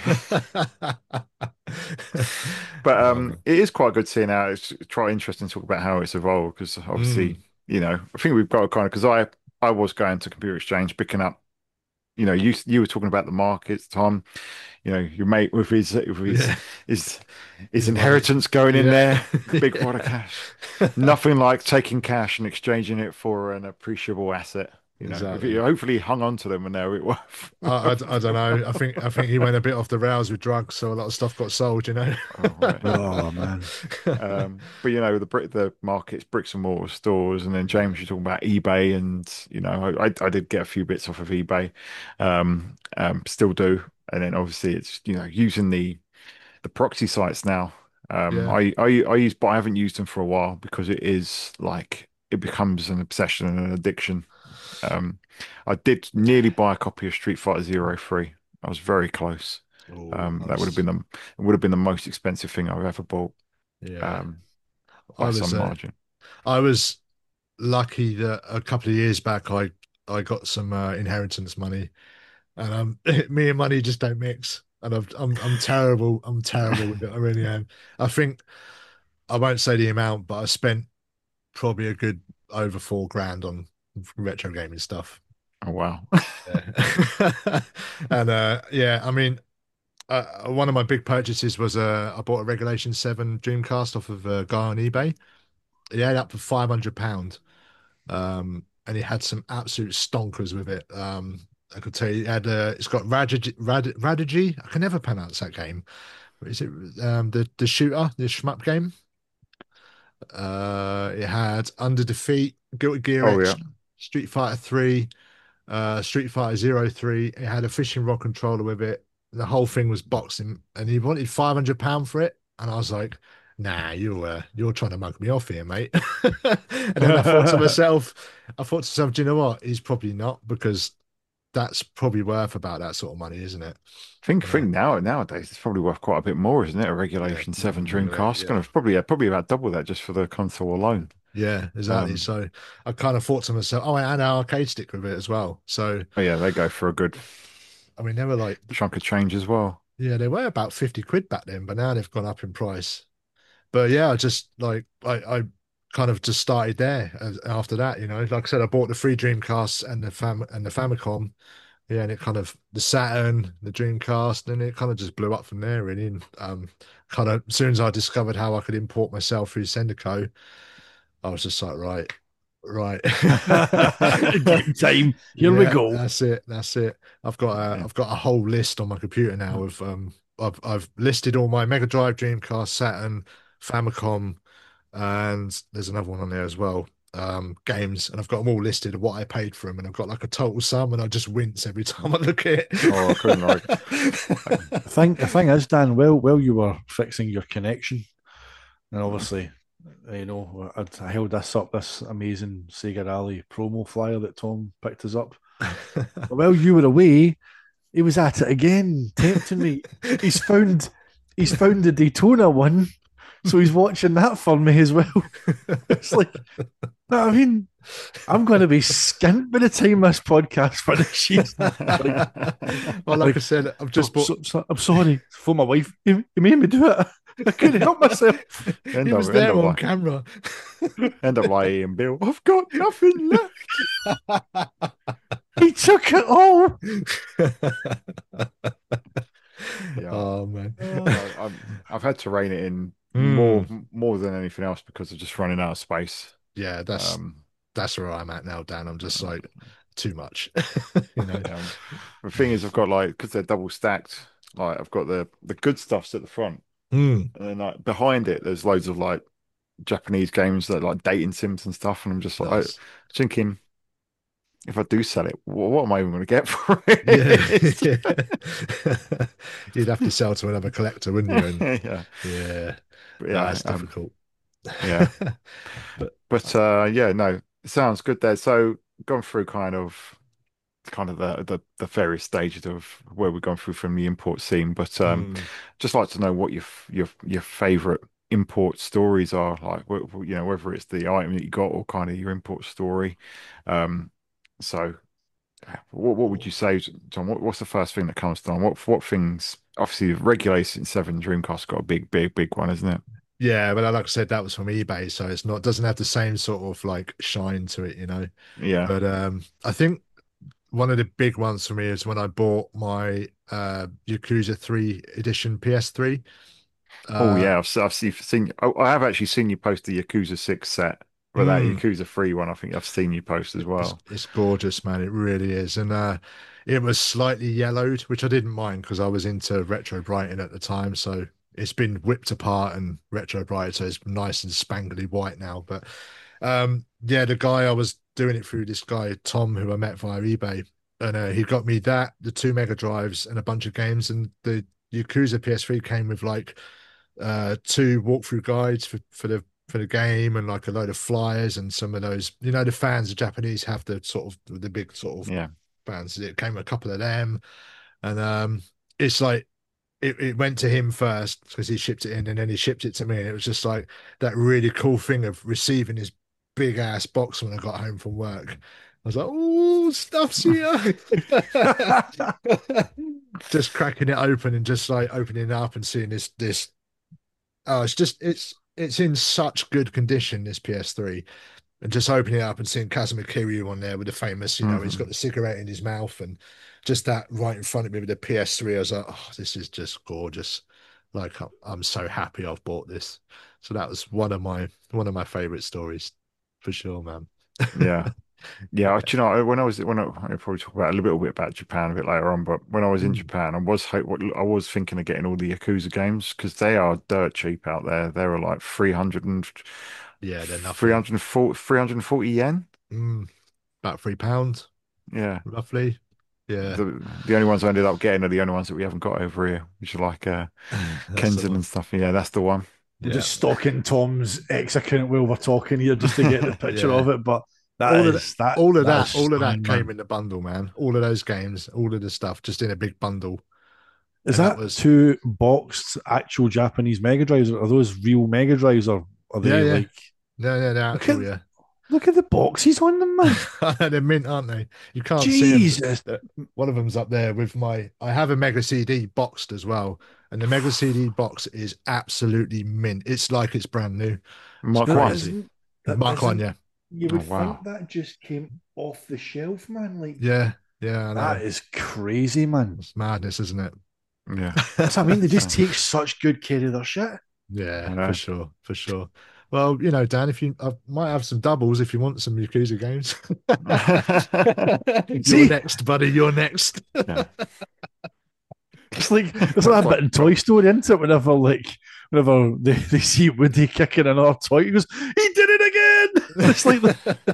but Oh, it is quite good seeing how it's quite interesting to talk about how it's evolved because mm, obviously, I think we've got a kind of because I was going to computer exchange picking up. You were talking about the markets, Tom. Your mate with yeah. his his He's a money. inheritance going in Yeah. there, big wad of cash. Nothing like taking cash and exchanging it for an appreciable asset. If you Exactly. hopefully hung on to them and they're worth. I don't know. I think he went a bit off the rails with drugs, so a lot of stuff got sold, you know. Oh, right. oh man, But the markets, bricks and mortar stores, and then James, you're talking about eBay, and I did get a few bits off of eBay, still do, and then obviously it's using the proxy sites now. Yeah. I use, but I haven't used them for a while because it is like it becomes an obsession and an addiction. Um, I did nearly buy a copy of Street Fighter Zero free. I was very close. Oh, That would have been the most expensive thing I've ever bought, yeah. um, I by was some margin. I was lucky that a couple of years back I got some inheritance money, and me and money just don't mix, and I'm terrible. I'm terrible with it. I really am. I think I won't say the amount, but I spent probably a good over 4 grand on retro gaming stuff. Oh wow. Yeah. And yeah, I mean, one of my big purchases was I bought a Regulation 7 Dreamcast off of a guy on eBay. He had it up for £500. And he had some absolute stonkers with it. I could tell you, it's got Radigy. I can never pronounce that game. Is it the shooter, the shmup game? It had Under Defeat, Guilty Gear Oh X, yeah. Street Fighter 3, Street Fighter Zero 03. It had a fishing rod controller with it. The whole thing was boxing, and he wanted £500 for it. And I was like, "Nah, you're trying to mug me off here, mate." And then I thought to myself, do you know what? He's probably not, because that's probably worth about that sort of money, isn't it? Think Uh, nowadays it's probably worth quite a bit more, isn't it? A yeah, Regulation 7 looking at it, Dreamcast, yeah. kind of probably about double that just for the console alone. Yeah, exactly. Um, So I kind of thought to myself, oh, and an arcade stick with it as well. So but yeah, they go for a good I mean, they were like, chunk of change as well. yeah, they were about 50 quid back then, but now they've gone up in price. But yeah, I just like I kind of just started there after that, you know. Like I said, I bought the three Dreamcasts and the Famicom. Yeah, and it kind of the Saturn, the Dreamcast, and it kind of just blew up from there, really. And kind of as soon as I discovered how I could import myself through Sendico, I was just like, right. Right. Game time. Here we Yeah, go. that's it. That's it. Yeah. I've got a whole list on my computer now of I've listed all my Mega Drive, Dreamcast, Saturn, Famicom, and there's another one on there as well. Games, and I've got them all listed of what I paid for them, and I've got like a total sum, and I just wince every time I look at Oh, I couldn't like. The thing is, Dan, while you were fixing your connection, and obviously, I held this amazing Sega Rally promo flyer that Tom picked us up. it. But while you were away, he was at it again, tempting me. He's found the Daytona one, so he's watching that for me as well. It's like, I mean, I'm going to be skint by the time this podcast finishes. Well, like I said, I've just bought. I'm sorry for my wife. He made me do it. I couldn't help myself. He was there on camera. End up like Ian Bill. I've got nothing left. He took it all. Yeah. Oh man. I've had to rein it in Mm. more than anything else because of just running out of space. Yeah, that's where I'm at now, Dan. I'm just like too much. You know. The thing is, I've got like because they're double stacked. Like I've got the good stuffs at the front, Mm. and then like behind it, there's loads of like Japanese games that like dating sims and stuff. And I'm just like Nice. thinking, if I do sell it, what am I even going to get for Yeah. it? Yeah. You'd have to sell to another collector, wouldn't you? And Yeah, yeah, but no, yeah, it's difficult. yeah. But But yeah, no, it sounds good there. So gone through kind of the various stages of where we've gone through from the import scene. But mm, just like to know what your favorite import stories are like. Whether it's the item that you got or kind of your import story. Um, so what would you say, Tom? What's the first thing that comes to mind? What things? Obviously, Regulation 7 Dreamcast got a big one, isn't it? yeah, but like I said, that was from eBay, so it's not doesn't have the same sort of like shine to it, you know. Yeah. But I think one of the big ones for me is when I bought my Yakuza 3 edition PS3. Oh Uh, yeah, I've seen. Oh, I have actually seen you post the Yakuza 6 set, but that mm, Yakuza 3 one, I think I've seen you post as well. it's gorgeous, man. It really is. And it was slightly yellowed, which I didn't mind because I was into retro Brighton at the time. So it's been whipped apart and retro Brighton, so it's nice and spangly white now. But yeah, the guy I was doing it through, this guy Tom, who I met via eBay, and he got me that, the two Mega Drives, and a bunch of games. And the Yakuza PS3 came with like two walkthrough guides for the game and like a load of flyers and some of those, you know, the fans, the Japanese have the sort of the big sort of Yeah. fans. It came with a couple of them, and it's like it went to him first because he shipped it in, and then he shipped it to me, and it was just like that really cool thing of receiving his big ass box when I got home from work. I was like, "Oh, stuff's here!" Just cracking it open and just like opening it up and seeing this. Oh, it's in such good condition, this PS3, and just opening it up and seeing Kazuma Kiryu on there with the famous, you know, he's got Mhm. the cigarette in his mouth and just that right in front of me with the PS3. I was like, oh, this is just gorgeous. Like I'm so happy I've bought this. So that was one of my favorite stories for sure, man. Yeah. Yeah, do you know, I'll probably talk about a little bit about Japan a bit later on, but when I was in Mm. Japan, I was thinking of getting all the Yakuza games because they are dirt cheap out there. They were like Yeah, they're nothing. 340, 340 yen. Mm. About £3, Yeah. roughly. Yeah. The only ones I ended up getting are the only ones that we haven't got over here, which are like That's the Kenzan one. and stuff. Yeah, that's the one. We're Yeah. just stalking Tom's ex account while we're talking here just to get the picture Yeah. of it. But all of that, that is all of that stunning, came man. in the bundle, man. All of those games, all of the stuff, just in a big bundle, Is and that that was two boxed actual Japanese Mega Drives? Are those real Mega Drives, or are yeah, they yeah, like? no, they're Look at actual, yeah. look at the boxes on them, man. They're mint, aren't they? You can't see them. Jesus. One of them's up there with my. I have a Mega CD boxed as well, and the Mega CD box is absolutely mint. It's like it's brand new. It's Mark That One. crazy. isn't. That Mark One, isn't. yeah, You Oh would think wow. that just came off the shelf, man. Like yeah, yeah. I know. that is crazy, man. It's madness, isn't it? Yeah. That's what I mean. They just So take such good care of their shit. I Yeah, for know. sure, for sure. Well, Dan, if I might have some doubles if you want some Yakuza games. You're See, next, buddy. You're next. Yeah. it's like that bit in Toy Story, isn't it? Whenever they see Woody kicking another toy, he goes, "He did it again!" It's like,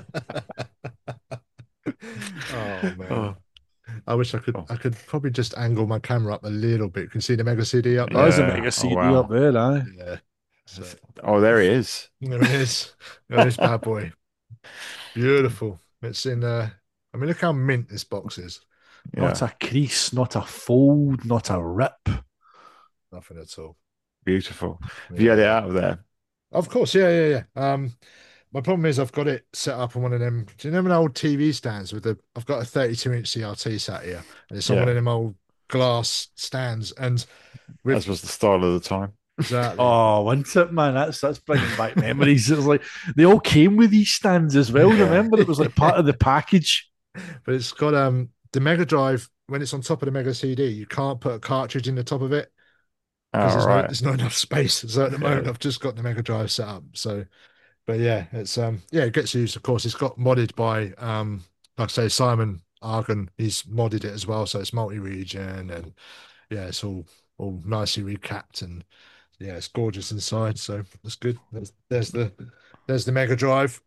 Oh man. Oh, I wish I could. oh, I could probably just angle my camera up a little bit. You can see the Mega CD up there. there's a yeah. Mega Oh, CD up wow. there, aye. Yeah. So Oh, there he is. there it is. There it is, bad boy. Beautiful. It's in. I mean, look how mint this box is. Not Yeah. a crease, not a fold, not a rip. Nothing at all. Beautiful. Have you had it Yeah. out of there? Of course. Yeah. My problem is I've got it set up on one of them. Do you remember the old TV stands with the? I've got a 32-inch CRT sat here, and it's on one of Yeah. them old glass stands, and with As was the style of the time. exactly. Oh, wasn't it, man? That's bringing back memories. It was like they all came with these stands as well. Yeah. Remember, it was like part of the package. But it's got the Mega Drive when it's on top of the Mega CD, you can't put a cartridge in the top of it because All right. there's not enough space. So at the moment Yeah. I've just got the Mega Drive set up. So but yeah, it's it gets used, of course. It's got modded by like I say, Simon Argan, he's modded it as well, so it's multi-region and yeah, it's all nicely recapped and yeah, it's gorgeous inside, so that's good. There's the Mega Drive.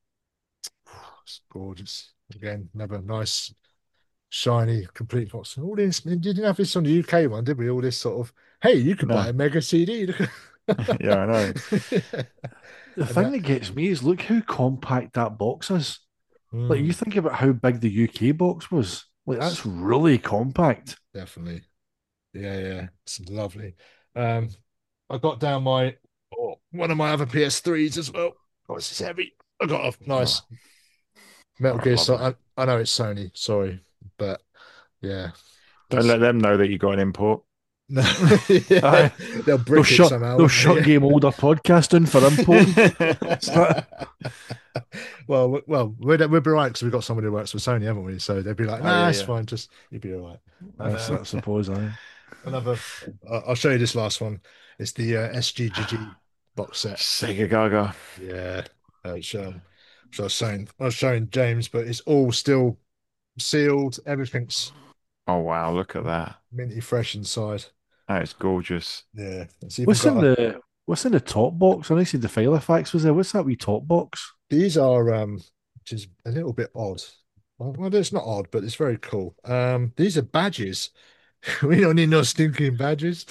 It's gorgeous. Again, another nice shiny, complete box. All this, we didn't have this on the UK one, did we? All this sort of, hey, you could buy No. a Mega CD. Look Yeah, I know. at The and thing that. that gets me is look how compact that box is. Like you Mm, think about how big the UK box was. Like that's really compact. definitely. Yeah. It's lovely. Um, I got down my one of my other PS3s as well. Oh, this is heavy. I got a nice Oh, Metal oh, Gear lovely. Solid. I know it's Sony, sorry, but yeah, Don't it's let them know that you got an import. no, yeah, Aye. they'll They'll brick it shut somehow, they'll wouldn't shut they? Game Older podcasting for importing. So, We'll be right because we've got somebody who works for Sony, haven't we? So they'd be like, Oh "Nah, yeah, it's yeah. fine. Just you'll be all right." And I suppose I. another, I'll show you this last one. It's the SGGG box set. Sega Gaga. Yeah, so I was showing James, but it's all still sealed. Everything's Oh wow, look at that. minty fresh inside. That is gorgeous. Yeah, it's even What's in got the top box? I know you said the Filofax was there. What's that wee top box? these are which is a little bit odd. Well, it's not odd, but it's very cool. These are badges. We don't need no stinking badges.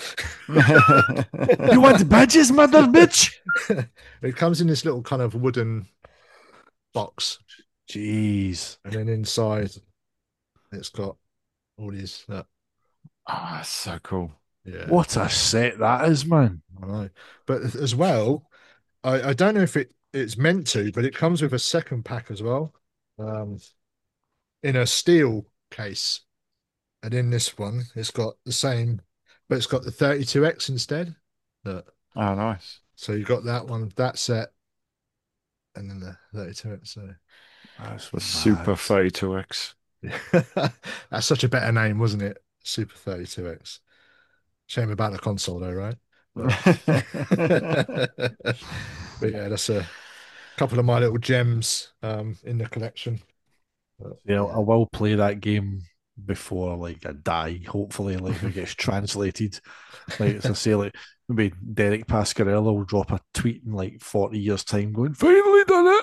You want badges, mother bitch? It comes in this little kind of wooden box, Jeez. and then inside it's got all these. Oh, that's so cool. Yeah, What a set that is, man. I know. But as well, I don't know if it's meant to, but it comes with a second pack as well, um, in a steel case. And in this one, it's got the same, but it's got the 32X instead. Look, Oh, nice. so you've got that one, that set, and then the 32X. So That's The mad. Super 32X. that's such a better name, wasn't it? Super 32X. Shame about the console, though, right? But, but yeah, that's a couple of my little gems in the collection. But, Yeah, I yeah. will play that game before like I die. Hopefully, like if it gets translated. Like as I say, like maybe Derek Pascarella will drop a tweet in like 40 years' time going, finally done it.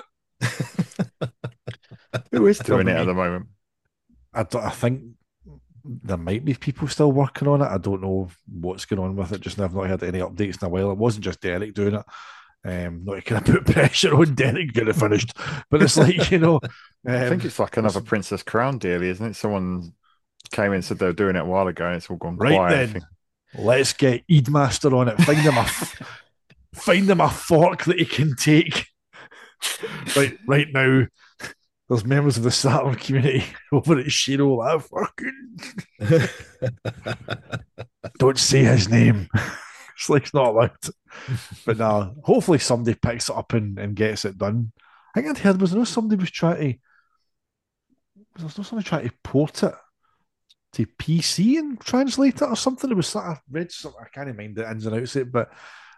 Who is doing Probably it at me. the moment? I think there might be people still working on it. I don't know what's going on with it. Just now, I've not had any updates in a while. It wasn't just Derek doing it. Not to kind of put pressure on Derek getting it finished, but it's like I think it's like another listen. Princess Crown deal, isn't it? Someone came in and said they were doing it a while ago and it's all gone right quiet. I then. think. Let's get Eidmaster on it. Find him a fork that he can take. Right now, there's members of the Saturn community over at Shiro that fucking don't say his name. It's like it's not allowed. But no, hopefully somebody picks it up and gets it done. I think I'd heard was there no somebody was trying to somebody trying to port it to PC and translate it or something. It was I read something, I can't mind the ins and outs of it, but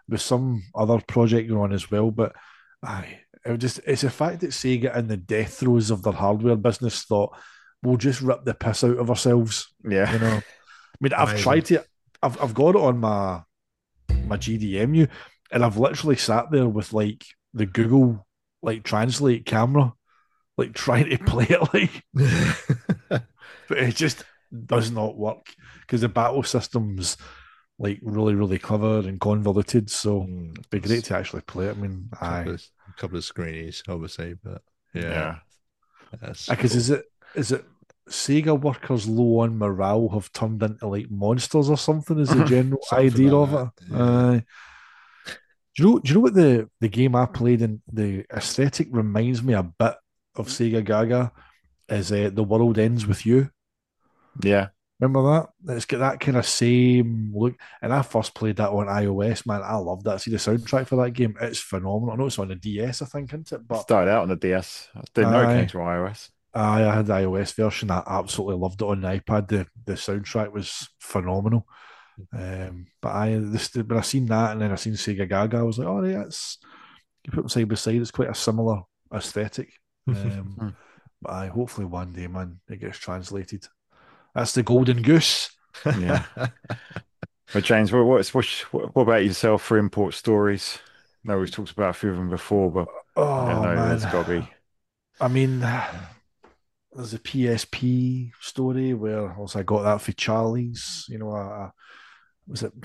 with some other project going on as well. But it's the fact that Sega in the death throes of their hardware business thought we'll just rip the piss out of ourselves. Yeah. You know, I mean, I've Amazing. tried to, I've got it on my GDMU, and I've literally sat there with like the Google like translate camera, like trying to play it like, but it just does not work because the battle system's like really, really clever and convoluted. So it'd be great to actually play it. I mean, couple of screenies, obviously, but yeah, Yeah. that's because cool. is it Sega workers low on morale have turned into like monsters or something? Is the general Something idea like of that. it? Yeah. Do you know what the game I played and the aesthetic reminds me a bit of Sega Gaga is The World Ends With You. Yeah. Remember that? It's got that kind of same look. And I first played that on iOS, man. I love that. See the soundtrack for that game. It's phenomenal. I know it's on the DS, I think, isn't it? But Started out on the DS. I didn't know it came I to iOS. I had the iOS version. I absolutely loved it on the iPad. The soundtrack was phenomenal. But when I seen that and then I seen Sega Gaga, I was like, oh yeah, it's you put them side by side. It's quite a similar aesthetic. Hmm. But hopefully one day, man, it gets translated. That's the golden goose. Yeah. But James, what about yourself for import stories? No, we've talked about a few of them before, but yeah, Oh no, man, there's got to be. I mean, there's a PSP story where also I got that for Charlie's. You know, was it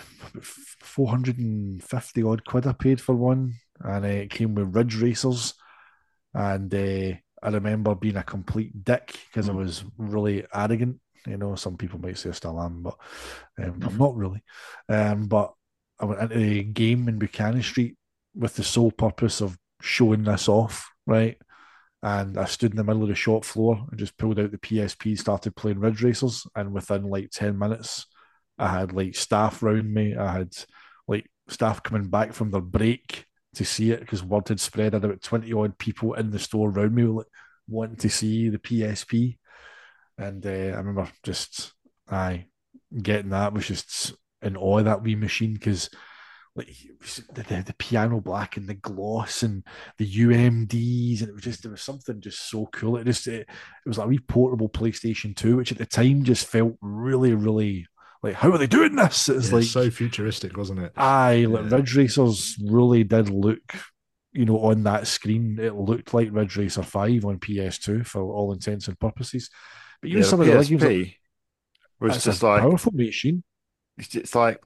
450 odd quid I paid for one, and it came with Ridge Racers, and I remember being a complete dick because I Mm. was really arrogant. You know, some people might say I still am, but I'm not really. But I went into the game in Buchanan Street with the sole purpose of showing this off, right? And I stood in the middle of the shop floor and just pulled out the PSP, started playing Ridge Racers, and within like 10 minutes, I had like staff round me. I had like staff coming back from their break to see it because word had spread. I had about 20 odd people in the store around me like, wanting to see the PSP. And I remember just I getting that was just in awe of that wee machine because like the piano black and the gloss and the UMDs and there was something just so cool. It was like a wee portable PlayStation 2, which at the time just felt really, really like how are they doing this? It's Yeah, like so futuristic, wasn't it? like Yeah. Ridge Racers really did look, on that screen, it looked like Ridge Racer 5 on PS2 for all intents and purposes. But even Yeah, the some of the other games, like, PSP was that's a just like powerful machine. it's like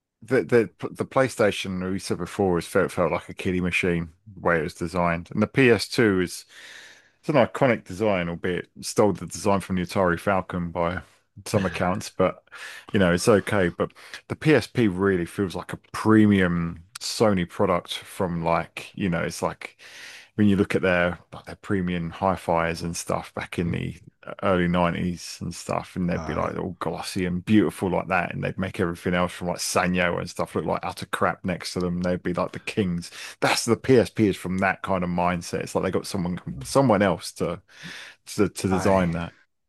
the PlayStation we said before was felt like a kiddie machine the way it was designed, and the PS2 is it's an iconic design, albeit stole the design from the Atari Falcon by some accounts, but it's okay. But the PSP really feels like a premium Sony product from it's like when you look at their premium hi-fis and stuff back in the early 90s and stuff, and they'd be Aye. like all glossy and beautiful like that, and they'd make everything else from like Sanyo and stuff look like utter crap next to them. They'd be like the kings. That's the PSP is from that kind of mindset. It's like they got someone else to design Aye. that.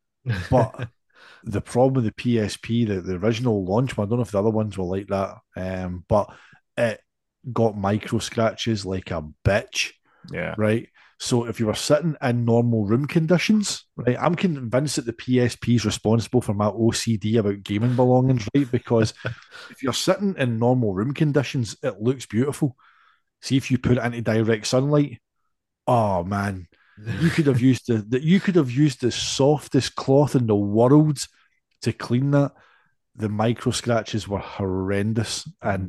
But the problem with the PSP, the original launch one, I don't know if the other ones were like that, but it got micro scratches like a bitch, Yeah. right? So if you were sitting in normal room conditions, right, I'm convinced that the PSP is responsible for my OCD about gaming belongings, right? Because if you're sitting in normal room conditions, it looks beautiful. See if you put it into direct sunlight, oh man, you could have used you could have used the softest cloth in the world to clean that. The micro scratches were horrendous, and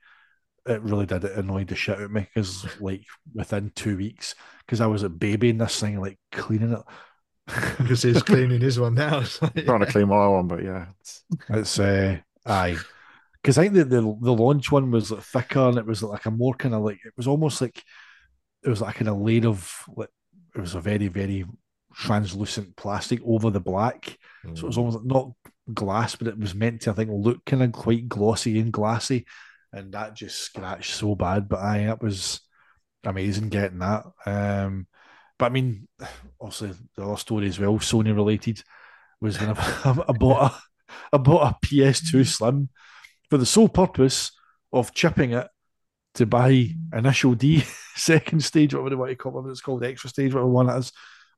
it really did. It annoyed the shit out of me because, like, within 2 weeks, because I was a baby in this thing, like cleaning Because he's it. cleaning his one now. So, Trying to yeah. clean my one, but yeah. It's aye, because I think the launch one was like thicker and it was like a more kind of like it was almost like it was like kind of layer of like it was a very very translucent plastic over the black, so it was almost like not glass, but it was meant to I think look kind of quite glossy and glassy, and that just scratched so bad. But it was amazing getting that. But I mean, also the other story as well, Sony related, was when I bought a PS2 Slim for the sole purpose of chipping it to buy Initial D second stage, whatever they want to call it. It's called extra stage, whatever one it is,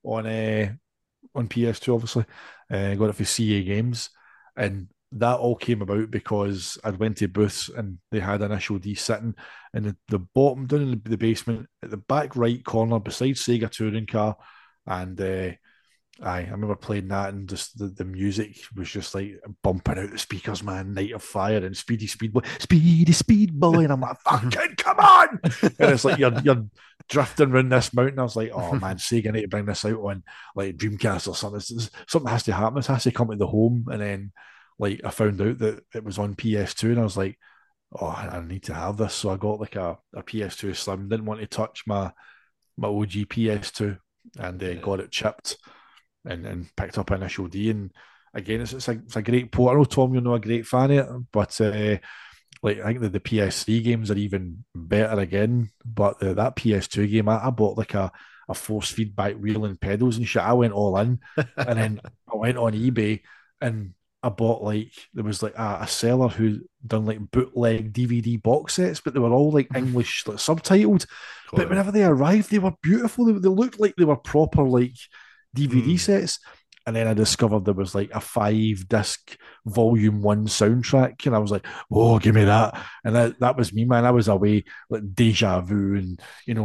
on PS2, obviously. Got it for CA Games. And that all came about because I'd went to booths and they had Initial D sitting in the bottom, down in the basement, at the back right corner, beside Sega Touring Car. And I remember playing that, and just the music was just like bumping out the speakers, man. Night of Fire and Speedy Speed Boy, and I'm like, fucking come on! And it's like you're drifting around this mountain. I was like, oh man, Sega need to bring this out on like Dreamcast or something. Something has to happen. This has to come to the home. And then like I found out that it was on PS2, and I was like, oh, I need to have this. So I got like a PS2 Slim. Didn't want to touch my OG PS2, and got it chipped and picked up Initial D. And again, it's a great port. I know, Tom, you're not a great fan of it, but like I think that the PS3 games are even better again. But that PS2 game, I bought like a force feedback wheel and pedals and shit. I went all in, and then I went on eBay and I bought like there was like a seller who done like bootleg DVD box sets, but they were all like English, like subtitled. But whenever they arrived, they were beautiful. They looked like they were proper like DVD sets. And then I discovered there was like a 5 disc volume 1 soundtrack, and I was like, "Oh, give me that!" And that was me, man. I was away like Deja Vu, and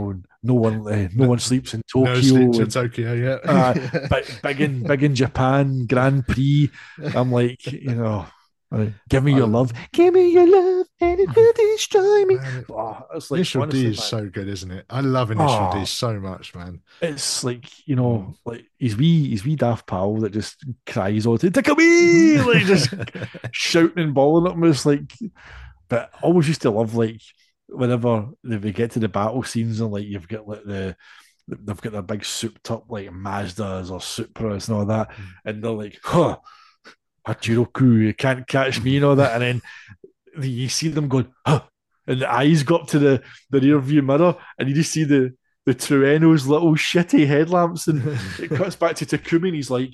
no one sleeps in Tokyo. No sleeps in Tokyo, yeah. Big in Japan, Grand Prix. I'm like, give me your love, and it will destroy me. It's like, Initial D is so good, isn't it? I love Initial D so much, man. It's like, like his wee daft pal that just cries all the time, Takumi, like just shouting and bawling at him. It's like, but I always used to love like whenever they get to the battle scenes and like you've got like they've got their big souped up like Mazdas or Supras and all that, and they're like, huh. Hachiroku, you can't catch me and all that. And then you see them going, huh, and the eyes go up to the rear view mirror, and you just see the Trueno's little shitty headlamps, and it cuts back to Takumi, and he's like,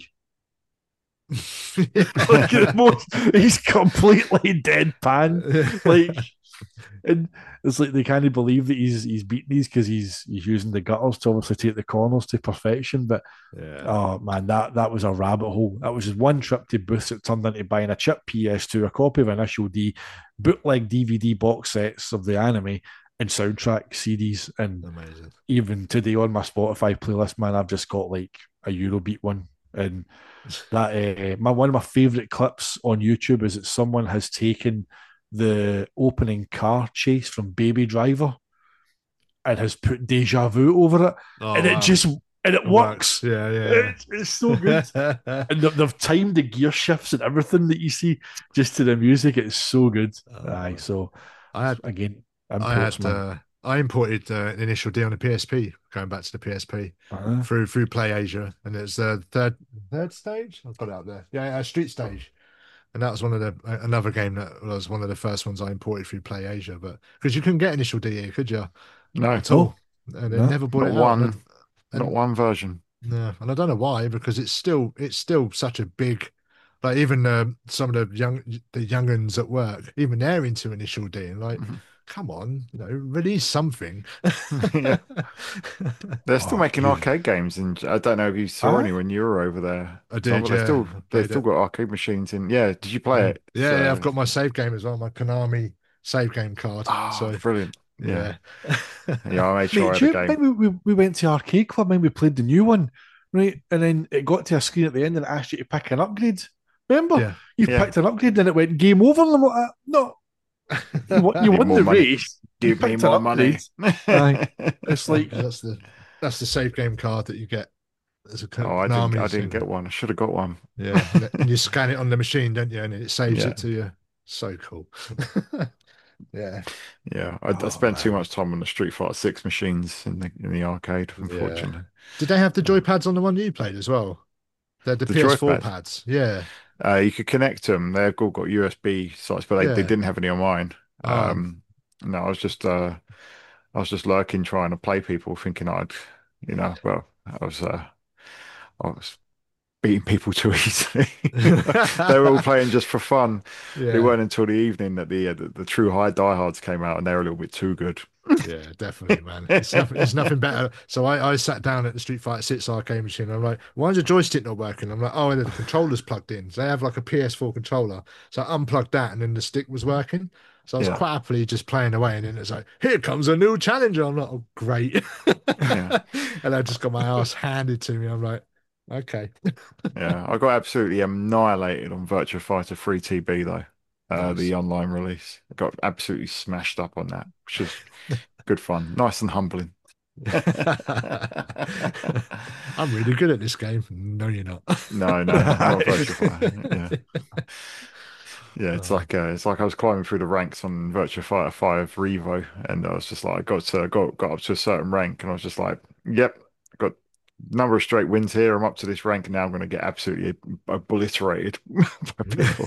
he's completely deadpan. Like, and it's like they can't believe that he's beating these because he's using the gutters to obviously take the corners to perfection. But oh man, that was a rabbit hole. That was just one trip to booths that turned into buying a chip PS2, a copy of Initial D, bootleg DVD box sets of the anime, and soundtrack CDs. And amazing. Even today on my Spotify playlist, man, I've just got like a Eurobeat one. And that one of my favorite clips on YouTube is that someone has taken the opening car chase from Baby Driver and has put Deja Vu over it, and it works. Yeah. It's so good. And they've timed the gear shifts and everything that you see just to the music. It's so good. So I imported Initial D on the PSP, going back to the PSP through Play Asia, and it's the third stage. I've got it up there. Yeah, Street Stage. And that was another game that was one of the first ones I imported through Play Asia, but because you couldn't get Initial D here, could you? No, at all. And they never bought it out. Not one version. No, and I don't know why, because it's still such a big, like even some of the younguns at work, even they're into Initial D, and like, come on, release something. They're still making arcade games, and I don't know if you saw any when you were over there. I did. They've still got arcade machines in. Yeah, did you play it? Yeah, I've got my save game as well, my Konami save game card. So brilliant. Yeah. I made sure I had a game. We went to Arcade Club and we played the new one, right? And then it got to a screen at the end and it asked you to pick an upgrade. Remember? You picked an upgrade and it went game over. And I'm like, no. You won the race. Give me more money. It's like that's the save game card that you get as a Konami. I didn't get one. I should have got one. Yeah, and you scan it on the machine, don't you? And it saves it to you. So cool. Yeah. I spent too much time on the Street Fighter 6 machines in the arcade, unfortunately. Did they have the joypads on the one you played as well? They're the PS4 pads. Yeah. You could connect them. They've all got USB slots, but they didn't have any on mine. No, I was just lurking, trying to play people, thinking I was beating people too easily. They were all playing just for fun. It Yeah. weren't until the evening that the true high diehards came out, and they were a little bit too good. Yeah, definitely, man. It's nothing better. So I sat down at the Street Fighter 6 arcade machine. I'm like, why is the joystick not working? I'm like, oh, the controller's plugged in. So they have like a PS4 controller. So I unplugged that and then the stick was working. So I was Yeah, quite happily just playing away. And then it's like, here comes a new challenger. I'm like, oh, great. yeah, And I just got my ass handed to me. I'm like, okay. yeah. I got absolutely annihilated on Virtua Fighter 3 TB though. The Nice. online release. I got absolutely smashed up on that, which is good fun. Nice and humbling. I'm really good at this game. No, you're not. No, no, not Virtua Fighter. Yeah. Yeah, Oh, it's like I was climbing through the ranks on Virtua Fighter 5 Revo, and I was just like, I got up to a certain rank, and I was just like, yep, got number of straight wins here. I'm up to this rank, and now I'm going to get absolutely obliterated by people.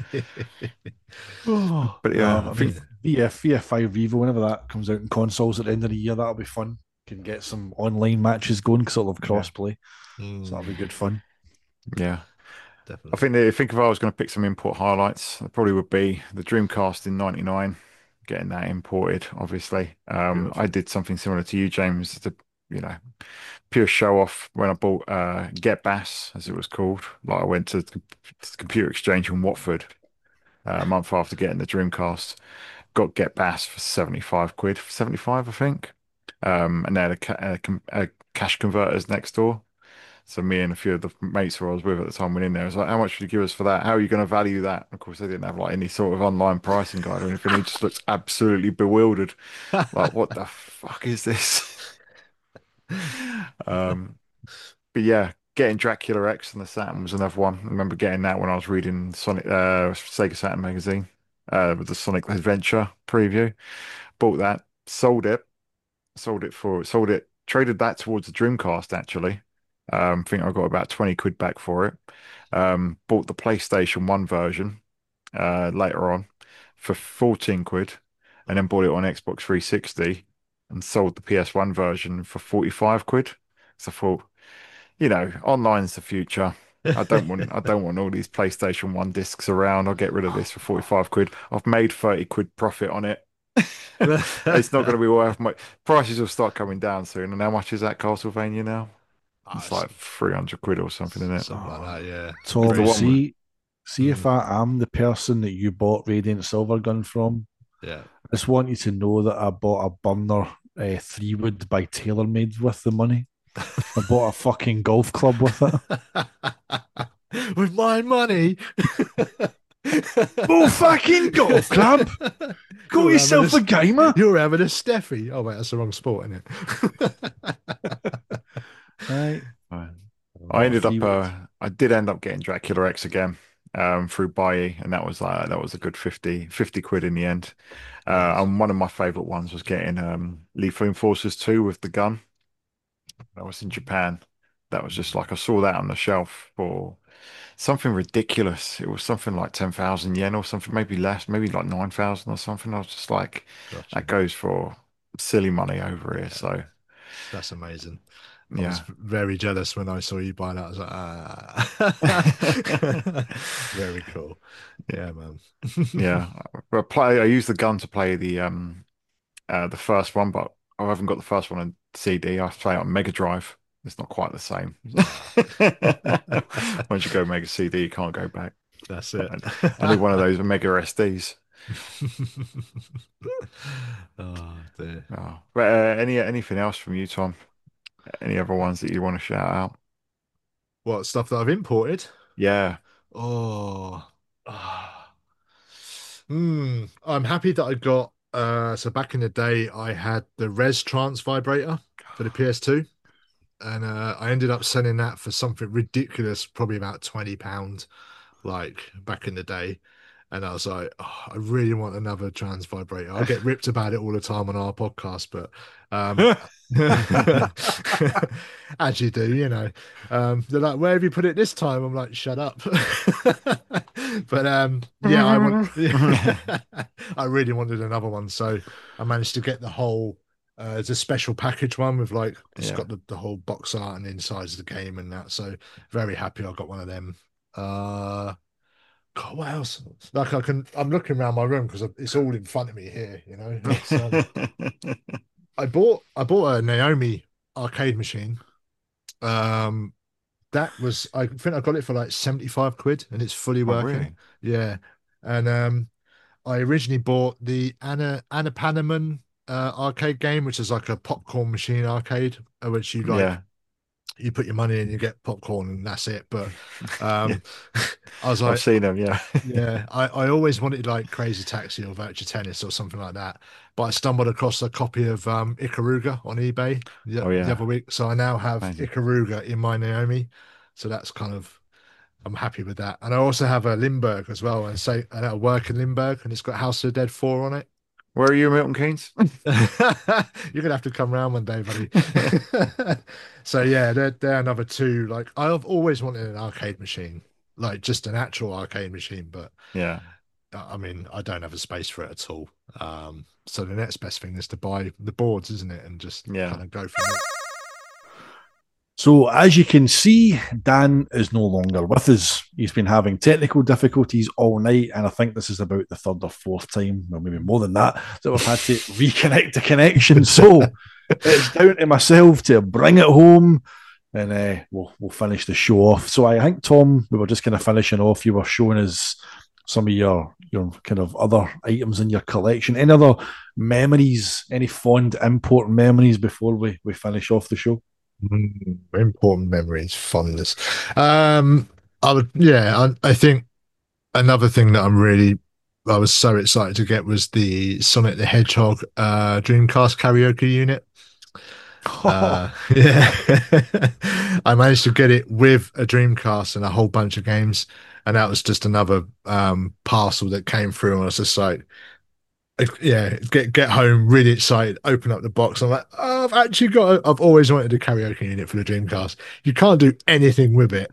Oh, But no, yeah, I I think mean, VF5 Revo, whenever that comes out in consoles at the end of the year, that'll be fun. Can get some online matches going because it'll have yeah, crossplay. So that'll be mm, good fun. yeah. I definitely. think if I was going to pick some import highlights, it probably would be the Dreamcast in '99, getting that imported. Obviously, I Beautiful. did something similar to you, James. To you know, pure show off when I bought Get Bass, as it was called. Like I went to the computer exchange in Watford a month after getting the Dreamcast. Got Get Bass for 75 quid, 75, I think. And they had a cash converters next door. So me and a few of the mates who I was with at the time went in there. I was like, how much would you give us for that? How are you going to value that? Of course, they didn't have like any sort of online pricing guide or anything. He just looked absolutely bewildered. Like, what the fuck is this? Um, but yeah, getting Dracula X and the Saturn was another one. I remember getting that when I was reading Sega Saturn magazine, with the Sonic Adventure preview. Bought that, sold it, traded that towards the Dreamcast actually. I think I got about 20 quid back for it. Bought the PlayStation 1 version later on for 14 quid, and then bought it on Xbox 360 and sold the PS1 version for 45 quid. So I thought, online's the future. I don't want all these PlayStation 1 discs around. I'll get rid of this for 45 quid. I've made 30 quid profit on it. It's not going to be worth my prices will start coming down soon. And how much is that Castlevania now? Ah, It's like 300 quid or something, isn't it? something like Oh, that, yeah. With the Tom, one, Crazy. see if Mm, I am the person that you bought Radiant Silver Gun from. yeah. I just want you to know that I bought a burner 3-wood by TaylorMade with the money. I bought a fucking golf club with it. With my money. Oh, fucking golf club! Call You're having yourself a gamer. you're having a Steffi. Oh wait, that's the wrong sport, isn't it? Right. I Bought a ended up, 3-wood. I did end up getting Dracula X again, through Buyee, and that was a good 50 quid in the end. Nice. And one of my favorite ones was getting Lethal Enforcers 2 with the gun. That was in Japan. That was just like I saw that on the shelf for something ridiculous. It was something like 10,000 yen or something, maybe less, maybe like 9,000 or something. I was just like, that Gotcha. goes for silly money over here. Yeah, So that's amazing. I was yeah. very jealous when I saw you buy that. I was like, ah, very cool. Yeah, man. Yeah. I use the gun to play the first one, but I haven't got the first one on CD. I play it on Mega Drive. It's not quite the same. Ah. Once you go Mega CD, you can't go back. That's it. I need one of those Mega SDs. Oh dear. Oh. But anything else from you, Tom? Any other ones that you want to shout out? What stuff that I've imported? Yeah. Oh, ah. I'm happy that I got so back in the day I had the Res Trance vibrator for the PS2 and I ended up selling that for something ridiculous, probably about £20, like back in the day. And I was like, oh, I really want another trans vibrator. I get ripped about it all the time on our podcast, but um as you do, they're like, where have you put it this time? I'm like, shut up. But yeah, I want I really wanted another one, so I managed to get the whole It's a special package one with like it's Yeah. got the whole box art and insides of the game and that. So very happy I got one of them. God, what else? Like I'm looking around my room because it's all in front of me here. It's I bought a Naomi arcade machine. Um, that was I think I got it for like 75 quid and it's fully Oh, working. really? Yeah, and I originally bought the Anna Panaman arcade game, which is like a popcorn machine arcade, which Yeah. you put your money in, you get popcorn, and that's it. But Yeah. um, I was I've like, seen them. Yeah. yeah, I always wanted like Crazy Taxi or Virtua Tennis or something like that. But I stumbled across a copy of Ikaruga on eBay Oh, the yeah. other week, so I now have Amazing. Ikaruga in my Naomi. So that's kind of I'm happy with that. And I also have a Limburg as well, and I work in Limburg, and it's got House of the Dead 4 on it. Where are you, Milton Keynes? You're gonna have to come round one day, buddy. So yeah, they're another two. Like I've always wanted an arcade machine, like just an actual arcade machine, but Yeah. I mean, I don't have a space for it at all. So the next best thing is to buy the boards, isn't it, and just Yeah. kind of go from it. So, as you can see, Dan is no longer with us. He's been having technical difficulties all night, and I think this is about the third or fourth time, or maybe more than that we've had to reconnect the connection. So, it's down to myself to bring it home, and we'll finish the show off. So, I think, Tom, we were just kind of finishing off. You were showing us some of your kind of other items in your collection. Any other memories, any fond import memories before we finish off the show? Important memories, fondness. I would, yeah, I think another thing that I was so excited to get was the Sonic the Hedgehog Dreamcast karaoke unit. Yeah, I managed to get it with a Dreamcast and a whole bunch of games, and that was just another parcel that came through. And I was just like, yeah, get home really excited, open up the box. I'm like, oh, I've always wanted a karaoke unit for the Dreamcast. You can't do anything with it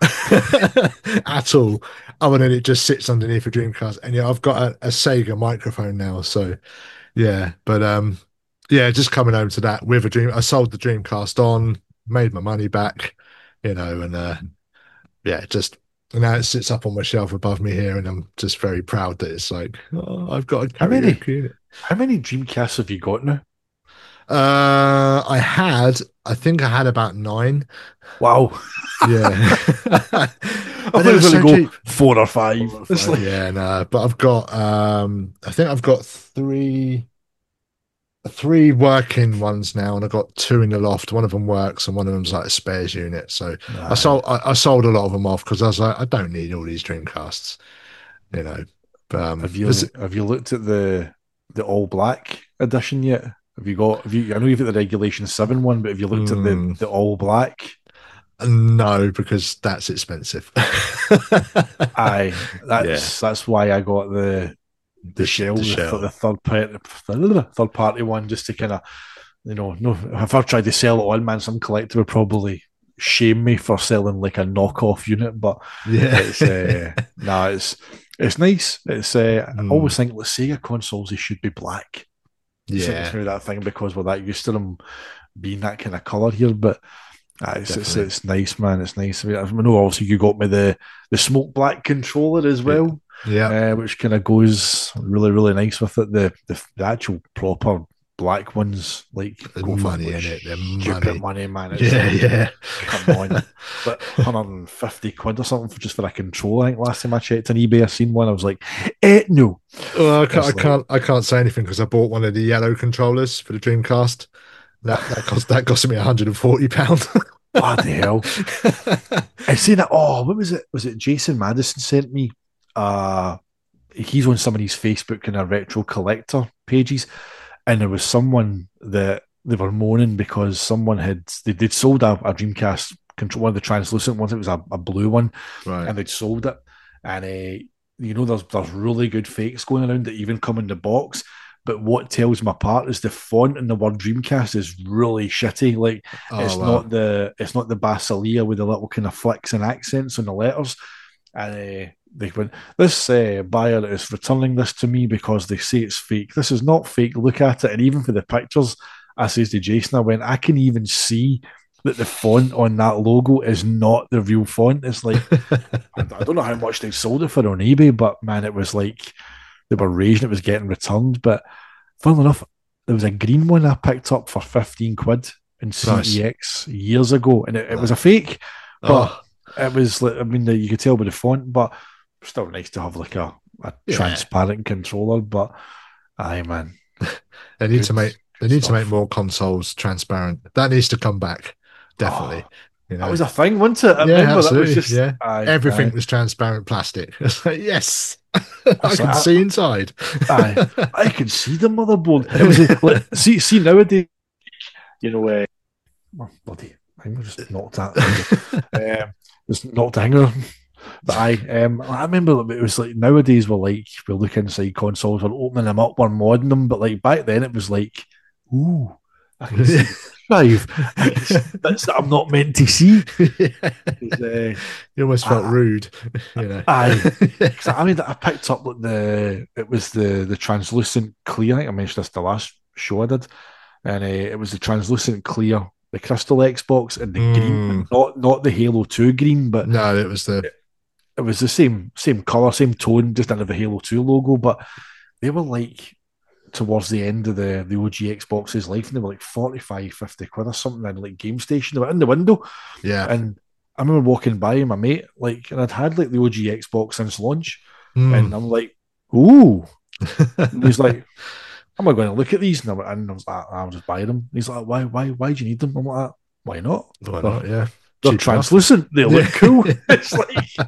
at all, other than it just sits underneath a Dreamcast. And yeah, I've got a Sega microphone now, so yeah. But yeah, just coming home to that with a dream. I sold the Dreamcast on, made my money back, and yeah, just now it sits up on my shelf above me here, and I'm just very proud that it's like, oh, I've got a How many? karaoke unit. How many Dreamcasts have you got now? I think I had about 9. Wow. Yeah. I And thought they it were was going so to go cheap. 4 or 5. It's like, Yeah, no, but I've got I think I've got three working ones now, and I've got 2 in the loft. One of them works, and one of them's like a spares unit. So I sold a lot of them off because I was like, I don't need all these Dreamcasts, you know. But, have you looked at the all black edition yet? Have you I know you've got the Regulation 7 one, but have you looked at the all black? No, because that's expensive. Aye, that's why I got the shell, the third party one, just to kind of, no, if I tried to sell it on, man, some collector would probably shame me for selling like a knockoff unit. But yeah, it's nice. I always think with Sega consoles they should be black. Yeah, through that thing because we're that used to them being that kind of color here, but. It's nice, man. It's nice. I know obviously you got me the smoke black controller as well. Yeah. Which kind of goes really, really nice with it. The actual proper black ones, like the money in it, the stupid money, man. Yeah. Come on, but 150 quid or something just for a controller. I think last time I checked on eBay, I seen one. I was like, no. Well, I can't say anything because I bought one of the yellow controllers for the Dreamcast. That cost me £140. Bloody hell! I seen it. Oh, what was it? Was it Jason Madison sent me? He's on somebody's Facebook kind of retro collector pages, and there was someone that they were moaning because someone they'd sold a Dreamcast control, one of the translucent ones. It was a blue one, right? And they'd sold it, and there's really good fakes going around that even come in the box. But what tells me apart is the font in the word Dreamcast is really shitty. Like it's not the Basilia with the little kind of flicks and accents on the letters. And they went, this buyer is returning this to me because they say it's fake. This is not fake. Look at it. And even for the pictures, I says to Jason, I went, I can even see that the font on that logo is not the real font. It's like, I don't know how much they sold it for on eBay, but man, it was like they were raging it was getting returned. But funnily enough, there was a green one I picked up for 15 quid in CEX years ago, and it was a fake, but it was like, I mean, you could tell by the font, but still nice to have like a transparent controller. But aye, man, they need to make more consoles transparent. That needs to come back, definitely. That was a thing, wasn't it? I remember absolutely. That was just everything was transparent plastic. It's like, yes, I can see inside. I can see the motherboard. It was like, see nowadays, you know, bloody, I just knocked that. Just knocked the hanger. But I remember it was like nowadays we look inside consoles, we're opening them up, we're modding them, but like back then it was like, ooh, I can see drive. That's that I'm not meant to see. You almost felt rude, you know. I mean, I picked up the translucent clear. I think I mentioned this the last show I did, and it was the translucent clear, the crystal Xbox, and the green, not the Halo 2 green, but no, it was the same color, same tone, just under the Halo 2 logo. But they were like towards the end of the OG Xbox's life, and they were like 45, 50 quid or something in like Game Station. They were in the window. Yeah. And I remember walking by my mate, like, and I'd had like the OG Xbox since launch. And I'm like, ooh. And he's like, am I going to look at these? And I was like, I'll just buy them. And he's like, why do you need them? I'm like, why not? Why not? Yeah. They're translucent. They look cool. It's like,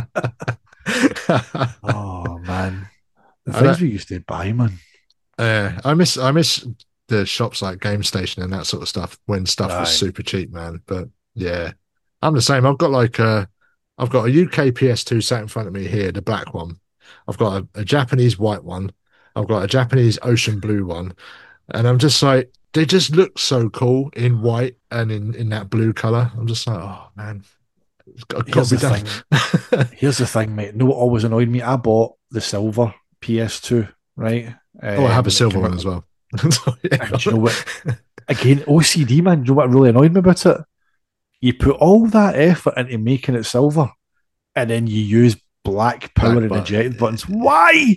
oh man, the things we used to buy, man. I miss the shops like Game Station and that sort of stuff when stuff was super cheap, man. But yeah, I'm the same. I've got a UK PS2 sat in front of me here, the black one. I've got a Japanese white one. I've got a Japanese ocean blue one, and I'm just like, they just look so cool in white and in that blue color. I'm just like, oh man, it's got to be done. Here's the thing, mate. No, what always annoyed me? I bought the silver PS2, right? I have a silver one as well. Do you know what? Again, OCD, man. Do you know what really annoyed me about it? You put all that effort into making it silver, and then you use black power and eject buttons. Why?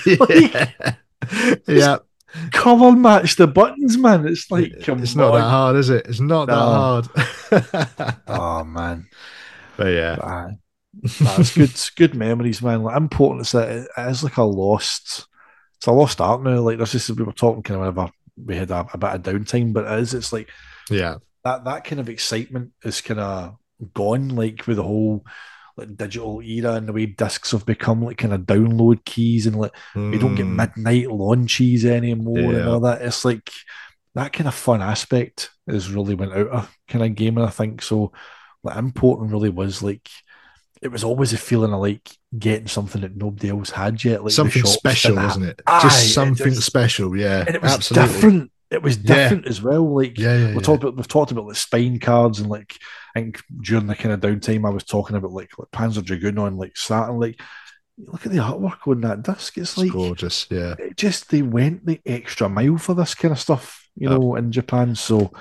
Yeah. Color match the buttons, man. It's like, it's not that hard, is it? It's not that hard. Oh man. But yeah. It's good memories, man. Like, important it is like it's a lost art now. Like this is, we were talking kind of whenever we had a bit of downtime, but it's like, yeah, that kind of excitement is kind of gone, like with the whole like digital era and the way discs have become like kind of download keys, and like we don't get midnight launches anymore and all that. It's like that kind of fun aspect is really went out of kind of gaming, I think. So like important really was like, it was always a feeling of like getting something that nobody else had yet, like something special, wasn't it? Just something special, yeah. And it was different. It was different as well. Like we've talked about like spine cards, and like I think during the kind of downtime I was talking about like Panzer Dragoon on like Saturn. Like, look at the artwork on that disc. It's like gorgeous, yeah. They went the extra mile for this kind of stuff, you know, in Japan. So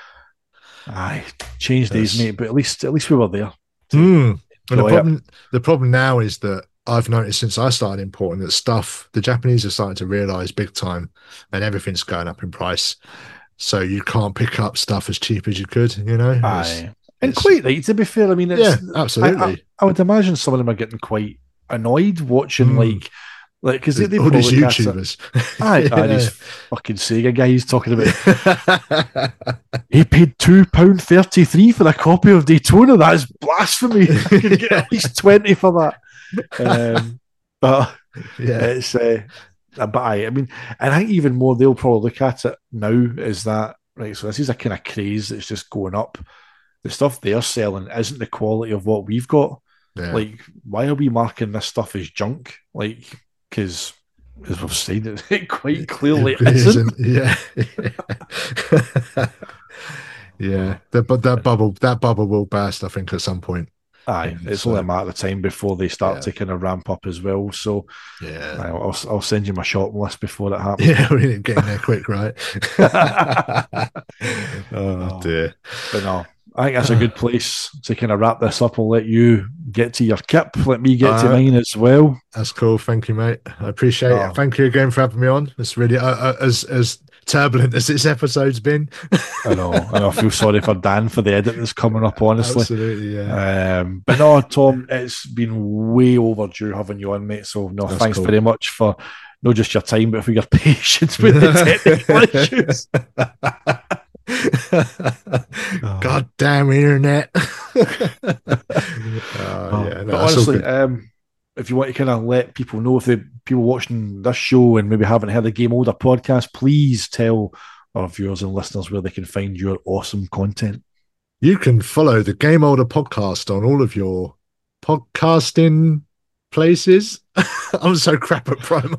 changed days, mate. But at least we were there. And the problem now is that I've noticed since I started importing that stuff, the Japanese are starting to realize big time, and everything's going up in price. So you can't pick up stuff as cheap as you could, you know? And quite right, to be fair. I mean, absolutely. I would imagine some of them are getting quite annoyed watching like because they all these YouTubers. These fucking Sega guys talking about he paid £2.33 for a copy of Daytona. That is blasphemy. I could get at least 20 for that. But it's but I mean, I think even more they'll probably look at it now is that right. So this is a kind of craze that's just going up. The stuff they're selling isn't the quality of what we've got. Yeah. Like, why are we marking this stuff as junk? Like, because as we've said, it quite clearly isn't. Yeah. Yeah. That bubble will burst, I think, at some point. Aye, it's only a matter of time before they start taking a ramp up as well. So I'll send you my shopping list before that happens. Yeah, we need getting there quick, right? Oh dear. But no, I think that's a good place to kind of wrap this up. I'll let you get to your kip. Let me get to mine as well. That's cool. Thank you, mate. I appreciate it. Thank you again for having me on. It's really as turbulent as this episode's been. I know. And I feel sorry for Dan for the edit that's coming up, honestly. Absolutely, yeah. But no, Tom, it's been way overdue having you on, mate. So no, thanks very much for not just your time, but for your patience with the technical issues. God damn internet. Honestly, if you want to kind of let people know, if the people watching this show and maybe haven't heard the Game Older podcast, please tell our viewers and listeners where they can find your awesome content. You can follow the Game Older podcast on all of your podcasting places. I'm so crap at promo.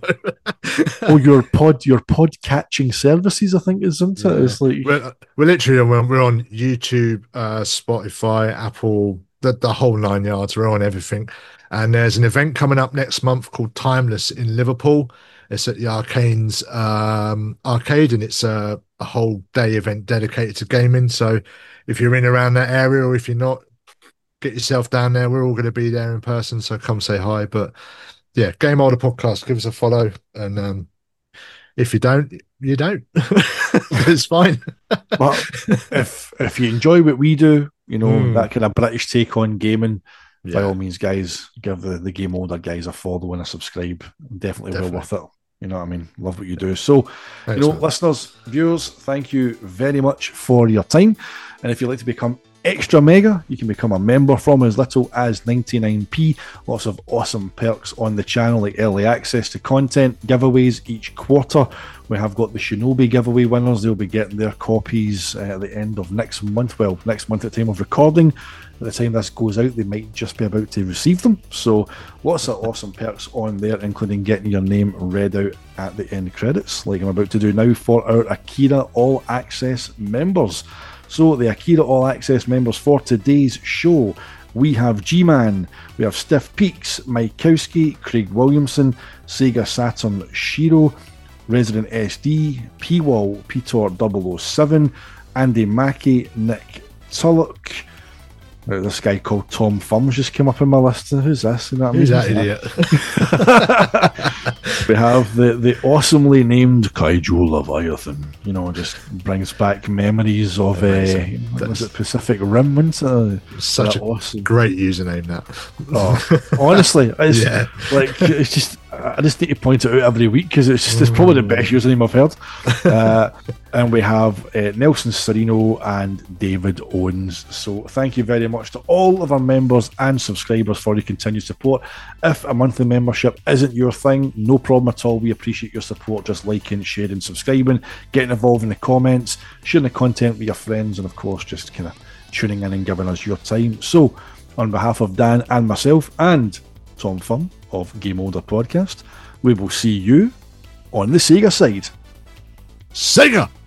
your pod catching services, I think, isn't it? It's like we're literally we're on YouTube, Spotify, Apple, the whole 9 yards. We're on everything. And there's an event coming up next month called Timeless in Liverpool. It's at the Arcane's arcade, and it's a whole day event dedicated to gaming. So if you're in around that area, or if you're not, get yourself down there. We're all going to be there in person, so come say hi. But yeah, Game Older Podcast, give us a follow. And if you don't, you don't. It's fine. But if you enjoy what we do, you know, that kind of British take on gaming, by all means, guys, give the Game Older guys a follow and a subscribe. Definitely well worth it. You know what I mean? Love what you do. So, you know, listeners, viewers, thank you very much for your time. And if you'd like to become extra mega, you can become a member from as little as 99p. Lots of awesome perks on the channel, like early access to content, giveaways each quarter. We have got the Shinobi giveaway winners. They'll be getting their copies at the end of next month. Well, next month at the time of recording. At the time this goes out, they might just be about to receive them. So lots of awesome perks on there, including getting your name read out at the end credits, like I'm about to do now for our Akira All Access members. So the Akira All Access members for today's show, we have G-Man, we have Stiff Peaks, Mike Kowski, Craig Williamson, Sega Saturn Shiro, Resident SD, P-Wall, Peter 007, Andy Mackey, Nick Tullock. This guy called Tom Thumbs just came up in my list. Who's this? Who's that idiot? We have the awesomely named Kaiju Leviathan. You know, just brings back memories of was it Pacific Rim? Such a awesome, great username. That honestly, it's just I just need to point it out every week because it's probably the best username I've heard. And we have Nelson Serino and David Owens. So thank you very much to all of our members and subscribers for your continued support. If a monthly membership isn't your thing, no problem at all. We appreciate your support, just liking, sharing, subscribing, getting involved in the comments, sharing the content with your friends, and of course just kind of tuning in and giving us your time. So on behalf of Dan and myself and Tom Thumb of Game Older Podcast, we will see you on the Sega side. Sega!